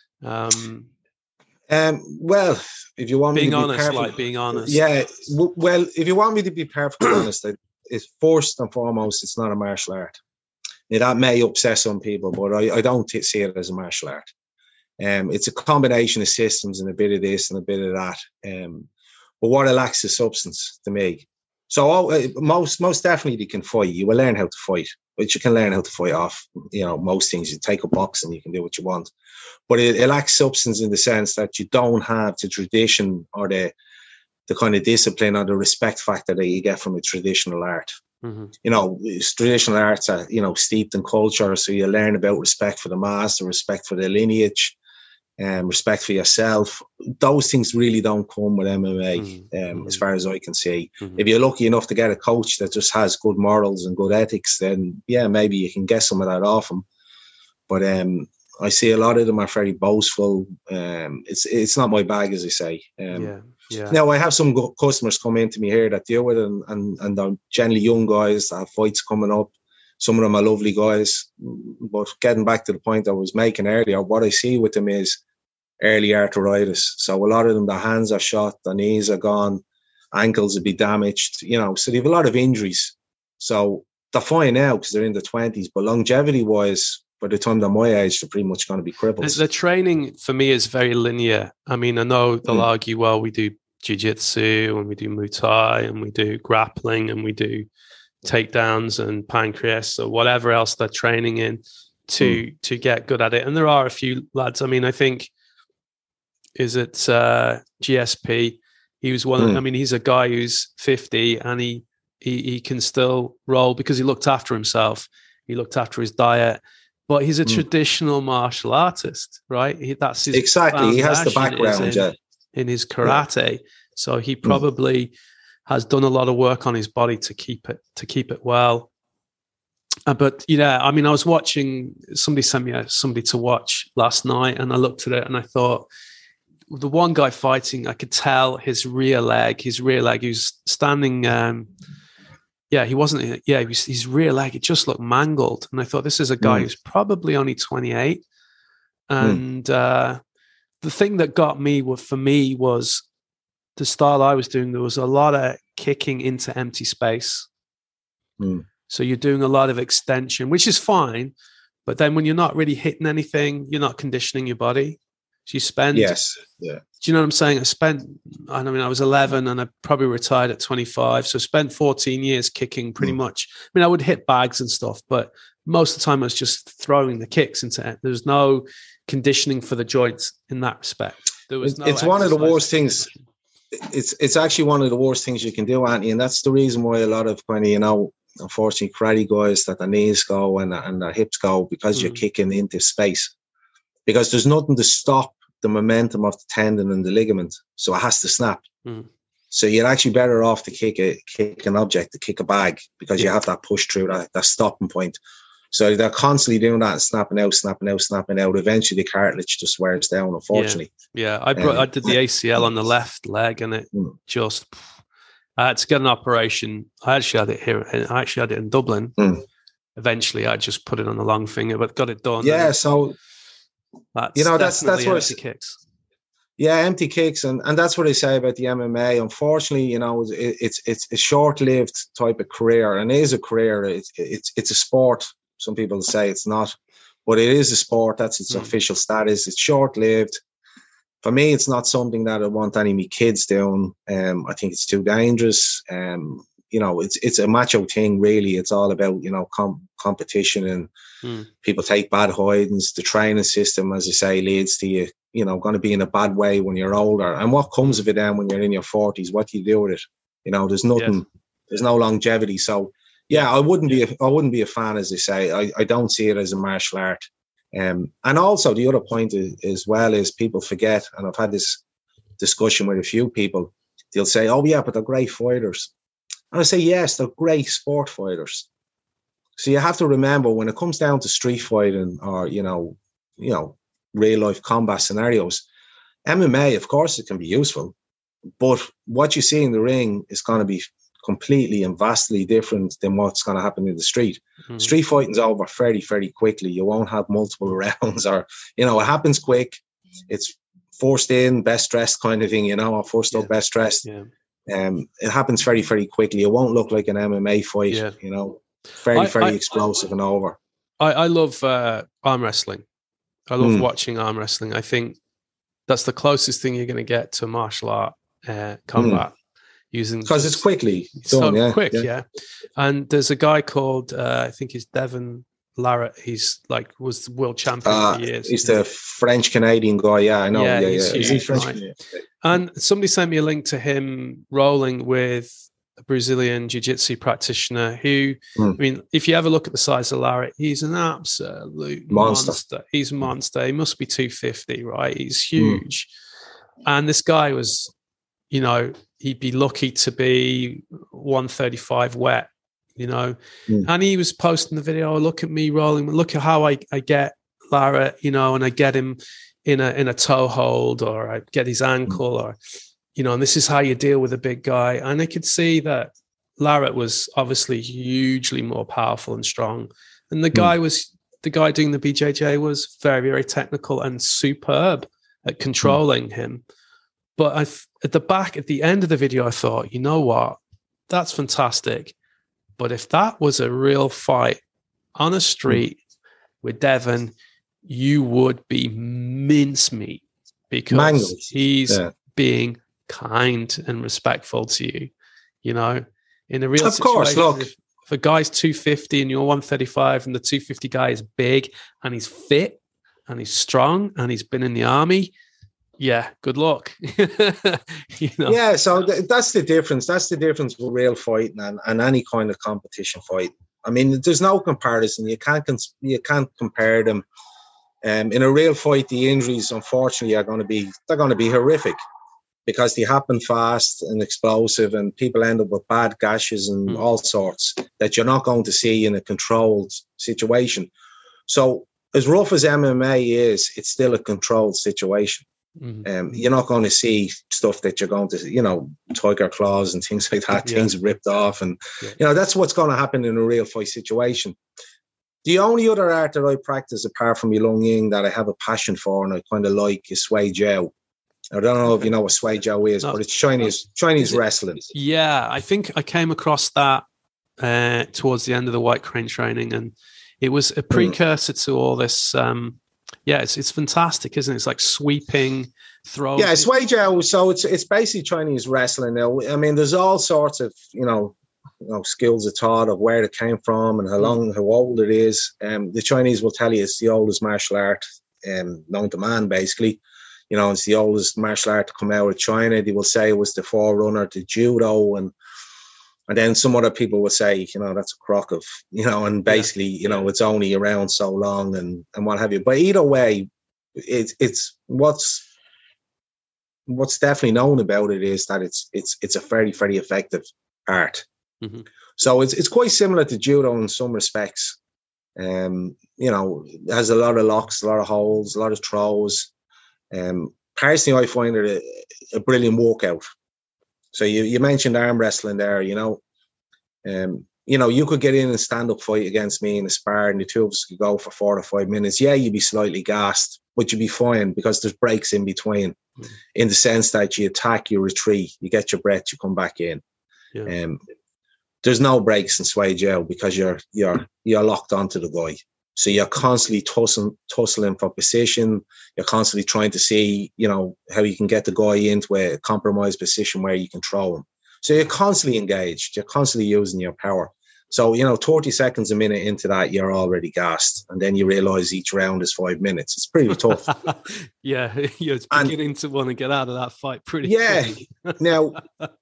S2: Well, if you want
S1: being
S2: me to
S1: honest,
S2: be perfect,
S1: being honest.
S2: Yeah. Well, if you want me to be perfectly honest, it's first and foremost, it's not a martial art. Now, that may upset some people, but I don't see it as a martial art. It's a combination of systems and a bit of this and a bit of that. But what it lacks is substance to me. So most definitely you can fight. You will learn how to fight, but you can learn how to fight off, most things. You take a box and you can do what you want. But it lacks substance in the sense that you don't have the tradition or the kind of discipline or the respect factor that you get from a traditional art. Mm-hmm. Traditional arts are, steeped in culture. So you learn about respect for the master, respect for the lineage, respect for yourself. Those things really don't come with MMA, as far as I can see. Mm-hmm. If you're lucky enough to get a coach that just has good morals and good ethics, then yeah, maybe you can get some of that off them. But I see a lot of them are very boastful. It's not my bag, as I say. Now I have some customers come in to me here that deal with it, and they're generally young guys that have fights coming up. Some of them are lovely guys. But getting back to the point I was making earlier, what I see with them is early arthritis. So a lot of them, their hands are shot, their knees are gone, ankles will be damaged, so they have a lot of injuries. So they're fine now because they're in their 20s, but longevity-wise, by the time they're my age, they're pretty much going to be cripples.
S1: The training for me is very linear. I mean, I know they'll argue, well, we do jiu-jitsu and we do Muay Thai and we do grappling and we do takedowns and pancreas or whatever else they're training in to get good at it. And there are a few lads. I mean, I think, is it GSP? He was one. I mean, he's a guy who's 50 and he can still roll because he looked after himself. He looked after his diet. But he's a traditional martial artist, right? That's his
S2: exactly. He has the background
S1: in his karate, so he probably has done a lot of work on his body to keep it well. But I mean, I was watching. Somebody sent me somebody to watch last night, and I looked at it and I thought, the one guy fighting, I could tell his rear leg. He was standing. He wasn't. Yeah, his rear leg. It just looked mangled, and I thought, this is a guy who's probably only 28. And the thing that got me for me was the style I was doing. There was a lot of kicking into empty space. So you're doing a lot of extension, which is fine, but then when you're not really hitting anything, you're not conditioning your body. So you spend.
S2: Yes. Yeah.
S1: Do you know what I'm saying? I was 11 and I probably retired at 25. So I spent 14 years kicking pretty much. I mean, I would hit bags and stuff, but most of the time I was just throwing the kicks into it. There's no conditioning for the joints in that respect. There was no.
S2: It's one of the worst things. It's actually one of the worst things you can do, Anthony, and that's the reason why a lot of unfortunately, karate guys, that their knees go and their hips go because you're kicking into space. Because there's nothing to stop the momentum of the tendon and the ligament, so it has to snap. So you're actually better off to kick an object, to kick a bag, because you have that push through, that stopping point. So they're constantly doing that and snapping out. Eventually the cartilage just wears down, unfortunately.
S1: Yeah. I did the ACL on the left leg, and it just... I had to get an operation. I actually had it here. I actually had it in Dublin. Eventually, I just put it on the long finger, but got it done.
S2: Yeah, so that's what
S1: empty kicks.
S2: Yeah, empty kicks, and that's what I say about the MMA. Unfortunately, it's a short-lived type of career, and it is a career. It's a sport. Some people say it's not, but it is a sport. That's its official status. It's short-lived. For me, it's not something that I want any of my kids doing. I think it's too dangerous. It's a macho thing, really. It's all about, competition, and people take bad hidings. The training system, as I say, leads to you, going to be in a bad way when you're older. And what comes of it then when you're in your 40s? What do you do with it? There's nothing, there's no longevity. So, yeah, I wouldn't be a fan, as I say. I don't see it as a martial art. And also the other point as well is people forget, and I've had this discussion with a few people, they'll say, oh yeah, but they're great fighters. And I say, yes, they're great sport fighters. So you have to remember, when it comes down to street fighting or, real life combat scenarios, MMA, of course, it can be useful, but what you see in the ring is going to be completely and vastly different than what's going to happen in the street. Street fighting's over very, very quickly. You won't have multiple rounds, or it happens quick. It's forced in, best dressed kind of thing, or first up, best dressed. It happens very, very quickly. It won't look like an MMA fight. Very explosive and over.
S1: I love arm wrestling. I love watching arm wrestling. I think that's the closest thing you're going to get to martial art combat. Because
S2: it's quickly
S1: done, quick. And there's a guy called I think he's Devin Larratt. He's was the world champion for years.
S2: He's the French Canadian guy. Yeah, I know.
S1: Is he French? Right. And somebody sent me a link to him rolling with a Brazilian jiu-jitsu practitioner who, I mean, if you ever look at the size of Larratt, he's an absolute monster. He's a monster. He must be 250, right? He's huge. And this guy was, he'd be lucky to be 135 wet, and he was posting the video, look at me rolling, look at how I get Larratt, and I get him in a toe hold, or I get his ankle, or, and this is how you deal with a big guy. And I could see that Larratt was obviously hugely more powerful and strong, and the guy doing the BJJ was very, very technical and superb at controlling him. But at the end of the video, I thought, you know what, that's fantastic. But if that was a real fight on a street with Devon, you would be mincemeat because he's being kind and respectful to you. You know, in a real situation, course, look, if a guy's 250 and you're 135 and the 250 guy is big and he's fit and he's strong and he's been in the army, yeah, good luck. You know?
S2: Yeah, so that's the difference. That's the difference with real fighting and any kind of competition fight. I mean, there's no comparison. You can't compare them. In a real fight, the injuries, unfortunately, they're going to be horrific because they happen fast and explosive, and people end up with bad gashes and all sorts that you're not going to see in a controlled situation. So, as rough as MMA is, it's still a controlled situation. You're not going to see stuff that you're going to, tiger claws and things like that, things ripped off. And, that's what's going to happen in a real fight situation. The only other art that I practice apart from Yulong Ying that I have a passion for and I kind of like is Sui Jiao. I don't know if you know what Sui Jiao is, but it's Chinese wrestling.
S1: Yeah, I think I came across that towards the end of the White Crane training, and it was a precursor to all this. It's fantastic, isn't it? It's like sweeping throws.
S2: Yeah, Sui Jiao. So it's basically Chinese wrestling now. I mean, there's all sorts of skills of thought of where it came from and how old it is. The Chinese will tell you it's the oldest martial art known to man, basically. It's the oldest martial art to come out of China. They will say it was the forerunner to judo, and then some other people will say, that's a crock of, and basically, it's only around so long and what have you. But either way, it's what's definitely known about it is that it's a very, very effective art. Mm-hmm. So it's quite similar to judo in some respects. It has a lot of locks, a lot of holds, a lot of throws. Personally, I find it a brilliant workout. So you mentioned arm wrestling there, you could get in and stand up fight against me in a spar and the two of us could go for 4 to 5 minutes. Yeah, you'd be slightly gassed, but you'd be fine because there's breaks in between in the sense that you attack, you retreat, you get your breath, you come back in. Yeah. There's no breaks in Sui Jiao because you're locked onto the guy. So you're constantly tussling for position. You're constantly trying to see, how you can get the guy into a compromised position where you can throw him. So you're constantly engaged. You're constantly using your power. So, 30 seconds a minute into that, you're already gassed. And then you realize each round is 5 minutes. It's pretty tough.
S1: Yeah, you're beginning to want to get out of that fight pretty quickly.
S2: Now,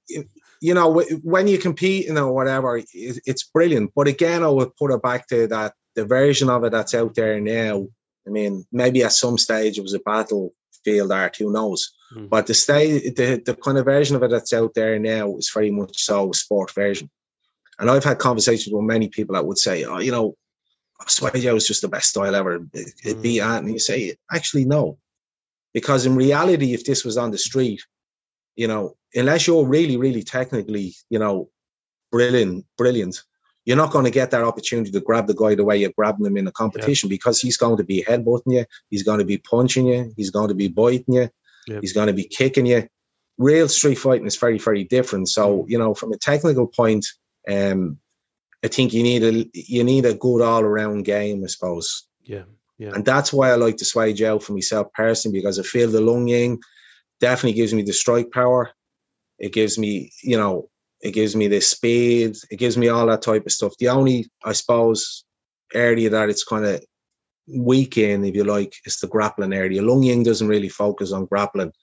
S2: when you compete, whatever, it's brilliant. But again, I would put it back to that. The version of it that's out there now, I mean, maybe at some stage it was a battlefield art, who knows? Mm. But the kind of version of it that's out there now is very much so a sport version. And I've had conversations with many people that would say, Sui Jiao is just the best style ever. It beat Ant. And you say, actually, no. Because in reality, if this was on the street, unless you're really, really technically, brilliant, you're not going to get that opportunity to grab the guy the way you're grabbing him in a competition because he's going to be headbutting you, he's going to be punching you, he's going to be biting you, he's going to be kicking you. Real street fighting is very, very different. So, from a technical point, I think you need a good all-around game, I suppose. Yeah. And that's why I like the Sui Jiao for myself personally, because I feel the Lung Ying definitely gives me the strike power. It gives me, it gives me the speed. It gives me all that type of stuff. The only, I suppose, area that it's kind of weak in, if you like, is the grappling area. Lung Ying doesn't really focus on grappling.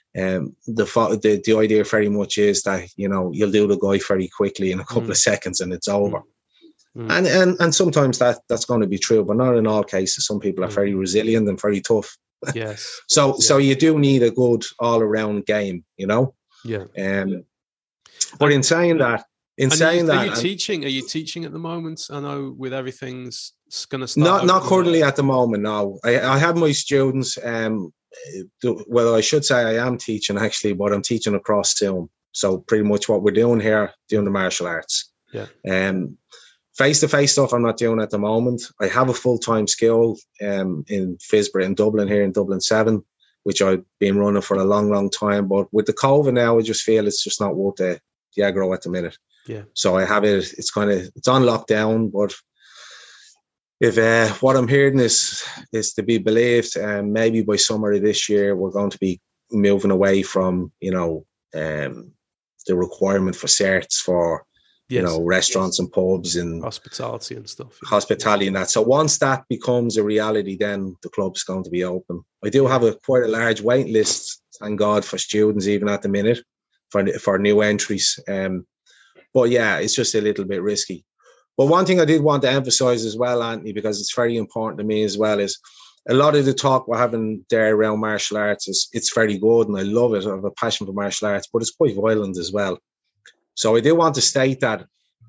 S2: The idea very much is that, you'll do the guy very quickly in a couple of seconds and it's over. And sometimes that's going to be true, but not in all cases. Some people are very resilient and very tough.
S1: Yes.
S2: So you do need a good all-around game,
S1: Yeah.
S2: But in saying that,
S1: are you teaching at the moment? I know with everything's going to start.
S2: Not currently at the moment. No, I have my students. Well, I should say I am teaching actually, but I'm teaching across Zoom. So pretty much what we're doing here, doing the martial arts.
S1: Yeah.
S2: Face-to-face stuff I'm not doing at the moment. I have a full-time school in Fisborough in Dublin here in Dublin 7, which I've been running for a long, long time. But with the COVID now, I just feel it's just not worth the aggro at the minute.
S1: Yeah.
S2: So I have it. It's on lockdown. But if what I'm hearing is to be believed, maybe by summer of this year we're going to be moving away from the requirement for certs for restaurants and pubs and
S1: hospitality and stuff.
S2: Hospitality and that. So once that becomes a reality, then the club's going to be open. I do have quite a large wait list, thank God, for students even at the minute for new entries. But yeah, it's just a little bit risky. But one thing I did want to emphasize as well, Anthony, because it's very important to me as well, is a lot of the talk we're having there around martial arts it's very good and I love it. I have a passion for martial arts, but it's quite violent as well. So I do want to state that,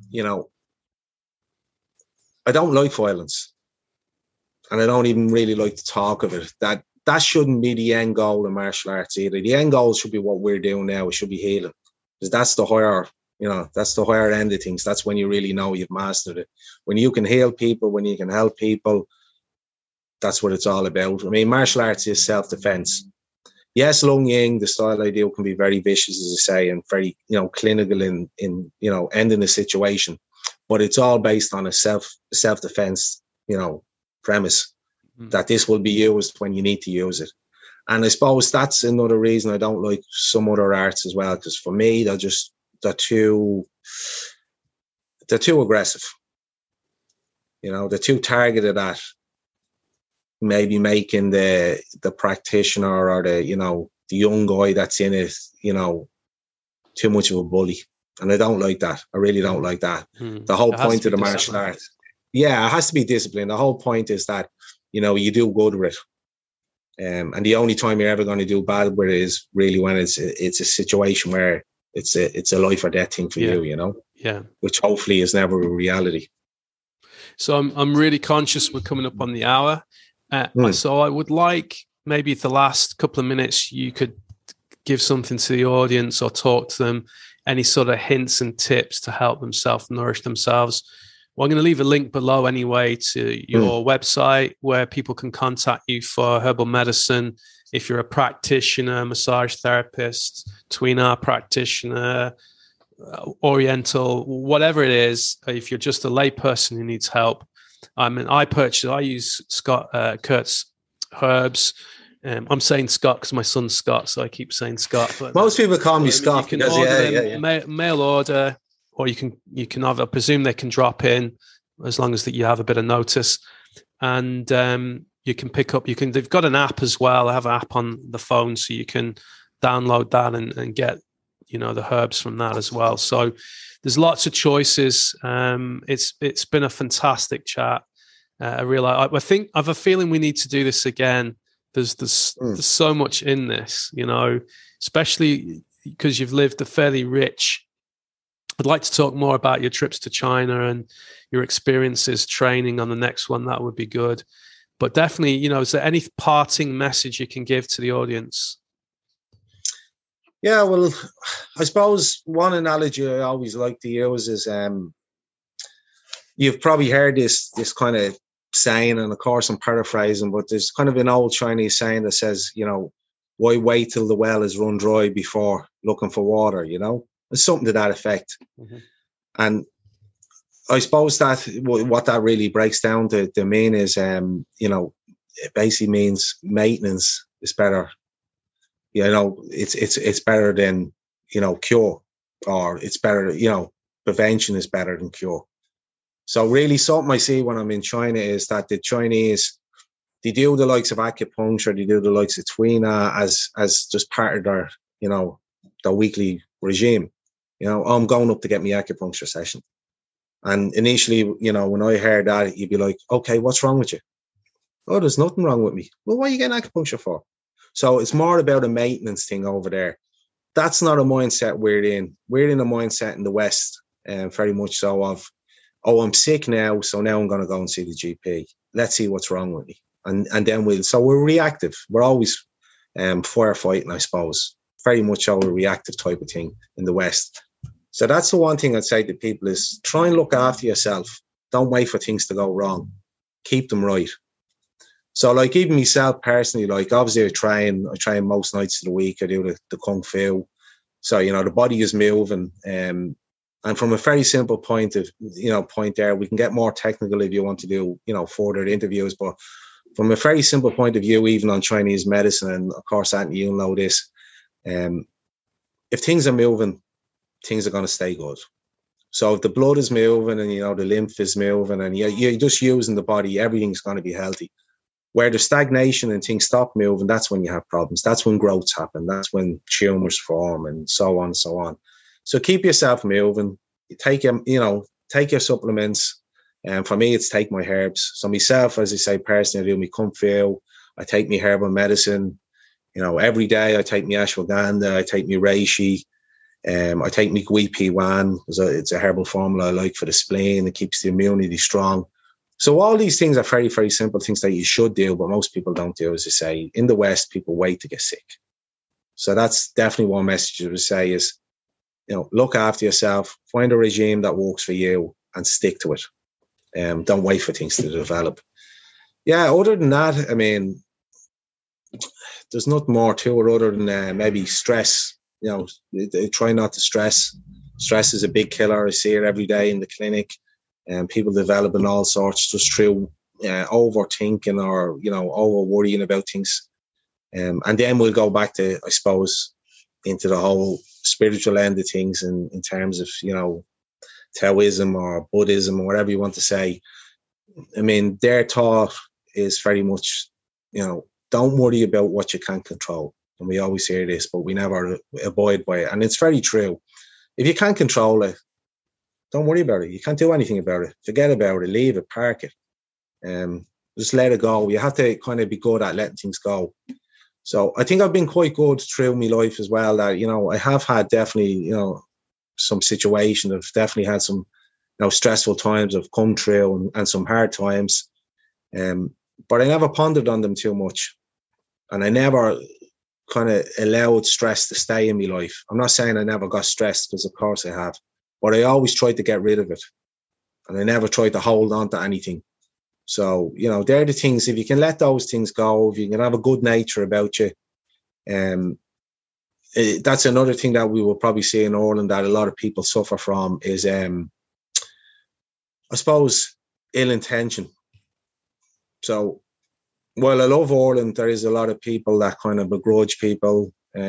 S2: I don't like violence. And I don't even really like to talk of it. That shouldn't be the end goal of martial arts either. The end goal should be what we're doing now. It should be healing. Because that's the higher, that's the higher end of things. That's when you really know you've mastered it. When you can heal people, when you can help people, that's what it's all about. I mean, martial arts is self-defense. Yes, Lung Ying, the style I do, can be very vicious, as I say, and very, clinical in ending a situation. But it's all based on a self-defense, premise that this will be used when you need to use it. And I suppose that's another reason I don't like some other arts as well, because for me, they're too aggressive. They're too targeted at maybe making the practitioner or the young guy that's in it, too much of a bully. And I don't like that. I really don't like that. The whole point of the martial arts. Yeah, it has to be discipline. The whole point is that, you do good with it. And the only time you're ever going to do bad with it is really when it's a situation where it's a life or death thing for you,
S1: Yeah.
S2: Which hopefully is never a reality.
S1: So I'm really conscious we're coming up on the hour. So I would like maybe the last couple of minutes you could give something to the audience or talk to them, any sort of hints and tips to help them self-nourish themselves. Well, I'm going to leave a link below anyway to your website where people can contact you for herbal medicine. If you're a practitioner, massage therapist, tweener practitioner, oriental, whatever it is, if you're just a lay person who needs help. I use Kurt's herbs. I'm saying Scott because my son's Scott, so I keep saying Scott. But
S2: most people call me Scott because
S1: mail order, or you can have. I presume they can drop in as long as that you have a bit of notice, and you can pick up. They've got an app as well. I have an app on the phone, so you can download that and get the herbs from that as well. So there's lots of choices. It's been a fantastic chat. I think I have a feeling we need to do this again. There's so much in this, especially because you've lived a fairly rich. I'd like to talk more about your trips to China and your experiences training on the next one. That would be good. But definitely, is there any parting message you can give to the audience?
S2: Yeah, well, I suppose one analogy I always like to use is you've probably heard this kind of saying, and of course I'm paraphrasing, but there's kind of an old Chinese saying that says, why wait till the well is run dry before looking for water, It's something to that effect. Mm-hmm. And I suppose that what that really breaks down to mean is, it basically means maintenance is better. It's better than, cure, or it's better, prevention is better than cure. So really something I see when I'm in China is that the Chinese, they do the likes of acupuncture, they do the likes of tweener as just part of their, their weekly regime. I'm going up to get my acupuncture session. And initially, when I heard that, you'd be like, okay, what's wrong with you? Oh, there's nothing wrong with me. Well, what are you getting acupuncture for? So it's more about a maintenance thing over there. That's not a mindset we're in. We're in a mindset in the West, very much so of, I'm sick now, so now I'm going to go and see the GP. Let's see what's wrong with me. And then we're reactive. We're always firefighting, I suppose. very much overreactive type of thing in the West. So that's the one thing I'd say to people is try and look after yourself. Don't wait for things to go wrong. Keep them right. So like even myself personally, like obviously I train most nights of the week. I do the Kung Fu. So, the body is moving. And from a very simple point there, we can get more technical if you want to do, further interviews. But from a very simple point of view, even on Chinese medicine, and of course, Anthony, you'll know this, if things are moving, things are going to stay good. So if the blood is moving and, the lymph is moving and you're just using the body, everything's going to be healthy. Where there's stagnation and things stop moving, that's when you have problems. That's when growths happen. That's when tumors form and so on and so on. So keep yourself moving. Take your supplements. And for me, it's take my herbs. So myself, as I say, personally, I do my Kung Fu. I take my herbal medicine. Every day I take my ashwagandha. I take my reishi. I take my Gui Pi Wan because it's a herbal formula I like for the spleen. It keeps the immunity strong. So all these things are very, very simple things that you should do, but most people don't do. As I say, in the West, people wait to get sick. So that's definitely one message I would say is, look after yourself, find a regime that works for you and stick to it. Don't wait for things to develop. Yeah, other than that, I mean, there's nothing more to it other than maybe stress. Try not to stress. Stress is a big killer. I see it every day in the clinic. And people developing all sorts just through overthinking or, over worrying about things. And then we'll go back to, I suppose, into the whole spiritual end of things in terms of, Taoism or Buddhism or whatever you want to say. I mean, their thought is very much, don't worry about what you can't control. And we always hear this, but we never abide by it. And it's very true. If you can't control it, don't worry about it. You can't do anything about it. Forget about it. Leave it. Park it. Just let it go. You have to kind of be good at letting things go. So I think I've been quite good through my life as well. That I have had definitely some situations. I've definitely had some stressful times. I've come through and some hard times. But I never pondered on them too much, and I never kind of allowed stress to stay in my life. I'm not saying I never got stressed because of course I have. But I always tried to get rid of it. And I never tried to hold on to anything. So, they're the things, if you can let those things go, if you can have a good nature about you, that's another thing that we will probably see in Ireland that a lot of people suffer from is, I suppose, ill intention. So, while I love Ireland, there is a lot of people that kind of begrudge people,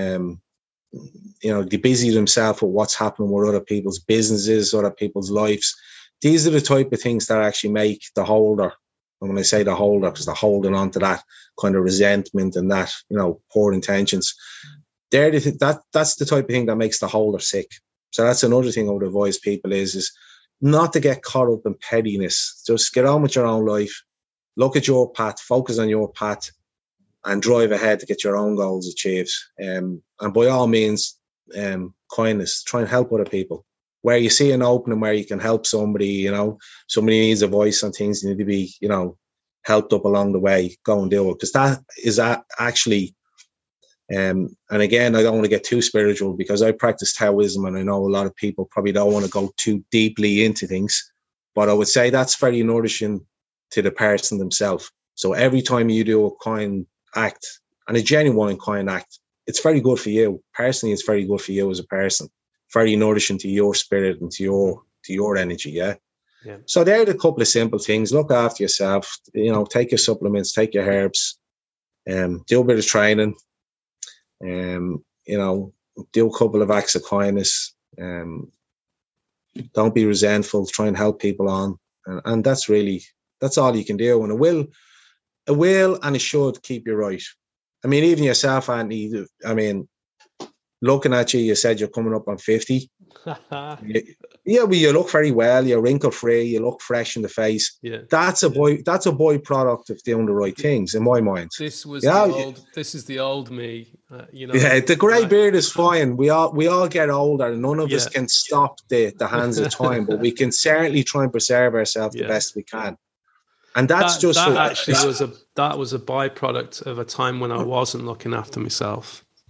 S2: they busy themselves with what's happening with other people's businesses, other people's lives. These are the type of things that actually make the holder. And when I say the holder, because they're holding on to that kind of resentment and that, poor intentions. That's the type of thing that makes the holder sick. So that's another thing I would advise people is not to get caught up in pettiness. Just get on with your own life. Look at your path, focus on your path, and drive ahead to get your own goals achieved. And by all means, kindness, try and help other people. Where you see an opening where you can help somebody, somebody needs a voice on things, you need to be, helped up along the way, go and do it. Because that is actually, and again, I don't want to get too spiritual because I practice Taoism and I know a lot of people probably don't want to go too deeply into things. But I would say that's very nourishing to the person themselves. So every time you do a kind act, and a genuine kind act, it's very good for you. Personally, it's very good for you as a person. Very nourishing to your spirit and to your energy, yeah? So there are a couple of simple things. Look after yourself, take your supplements, take your herbs, do a bit of training, do a couple of acts of kindness, don't be resentful, try and help people on. And that's all you can do. And it will and it should keep you right. I mean, even yourself, Anthony, looking at you, you said you're coming up on 50. Yeah, well, you look very well. You're wrinkle-free. You look fresh in the face. Yeah. That's a byproduct of doing the right things, in my mind.
S1: This is the old me.
S2: Yeah, the grey beard is fine. We all get older, and none of us can stop the hands of time, but we can certainly try and preserve ourselves the best we can. And that was a byproduct of a time when I wasn't looking after myself.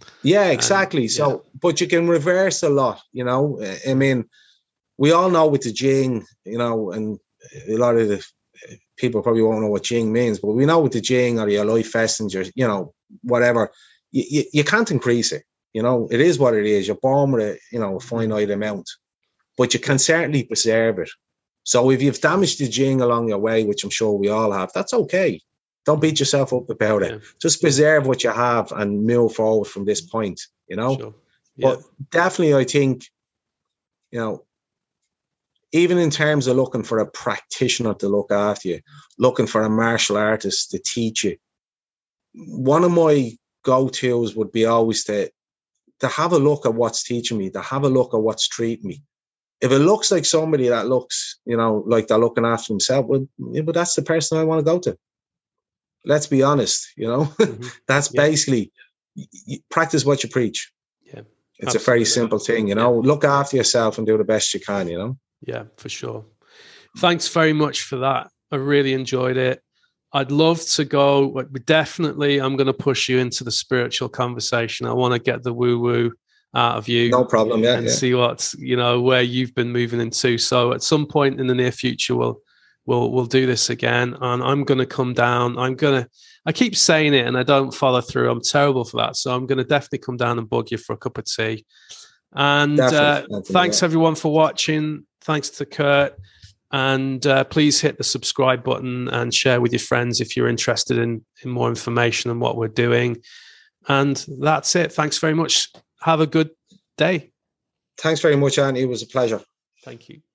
S2: Yeah, exactly. So, but you can reverse a lot, you know. I mean, we all know with the Jing, you know, and a lot of the people probably won't know what Jing means, but we know with the Jing or your life essence, your, you know, whatever, you can't increase it. You know, it is what it is. You're born with a, you know, a finite amount, but you can certainly preserve it. So if you've damaged the Jing along your way, which I'm sure we all have, that's okay. Don't beat yourself up about it. Just preserve what you have and move forward from this point, you know.
S1: Sure.
S2: But definitely, I think, you know, even in terms of looking for a practitioner to look after you, looking for a martial artist to teach you, one of my go-tos would be always to have a look at what's teaching me, to have a look at what's treating me. If it looks like somebody that looks, you know, like they're looking after themselves, well, but that's the person I want to go to. Let's be honest, you know. That's basically, you practice what you preach.
S1: Yeah,
S2: it's a very simple thing, you know. Look after yourself and do the best you can, you know.
S1: Yeah, for sure. Thanks very much for that. I really enjoyed it. I'd love to go, definitely, I'm going to push you into the spiritual conversation. I want to get the woo-woo out of you.
S2: No problem,
S1: and see what's, you know, where you've been moving into. So at some point in the near future, we'll do this again. And I'm going to come down. I keep saying it and I don't follow through. I'm terrible for that. So I'm going to definitely come down and bug you for a cup of tea. And thanks everyone for watching. Thanks to Kurt. And please hit the subscribe button and share with your friends if you're interested in more information on what we're doing. And that's it. Thanks very much. Have a good day.
S2: Thanks very much, Andy. It was a pleasure.
S1: Thank you.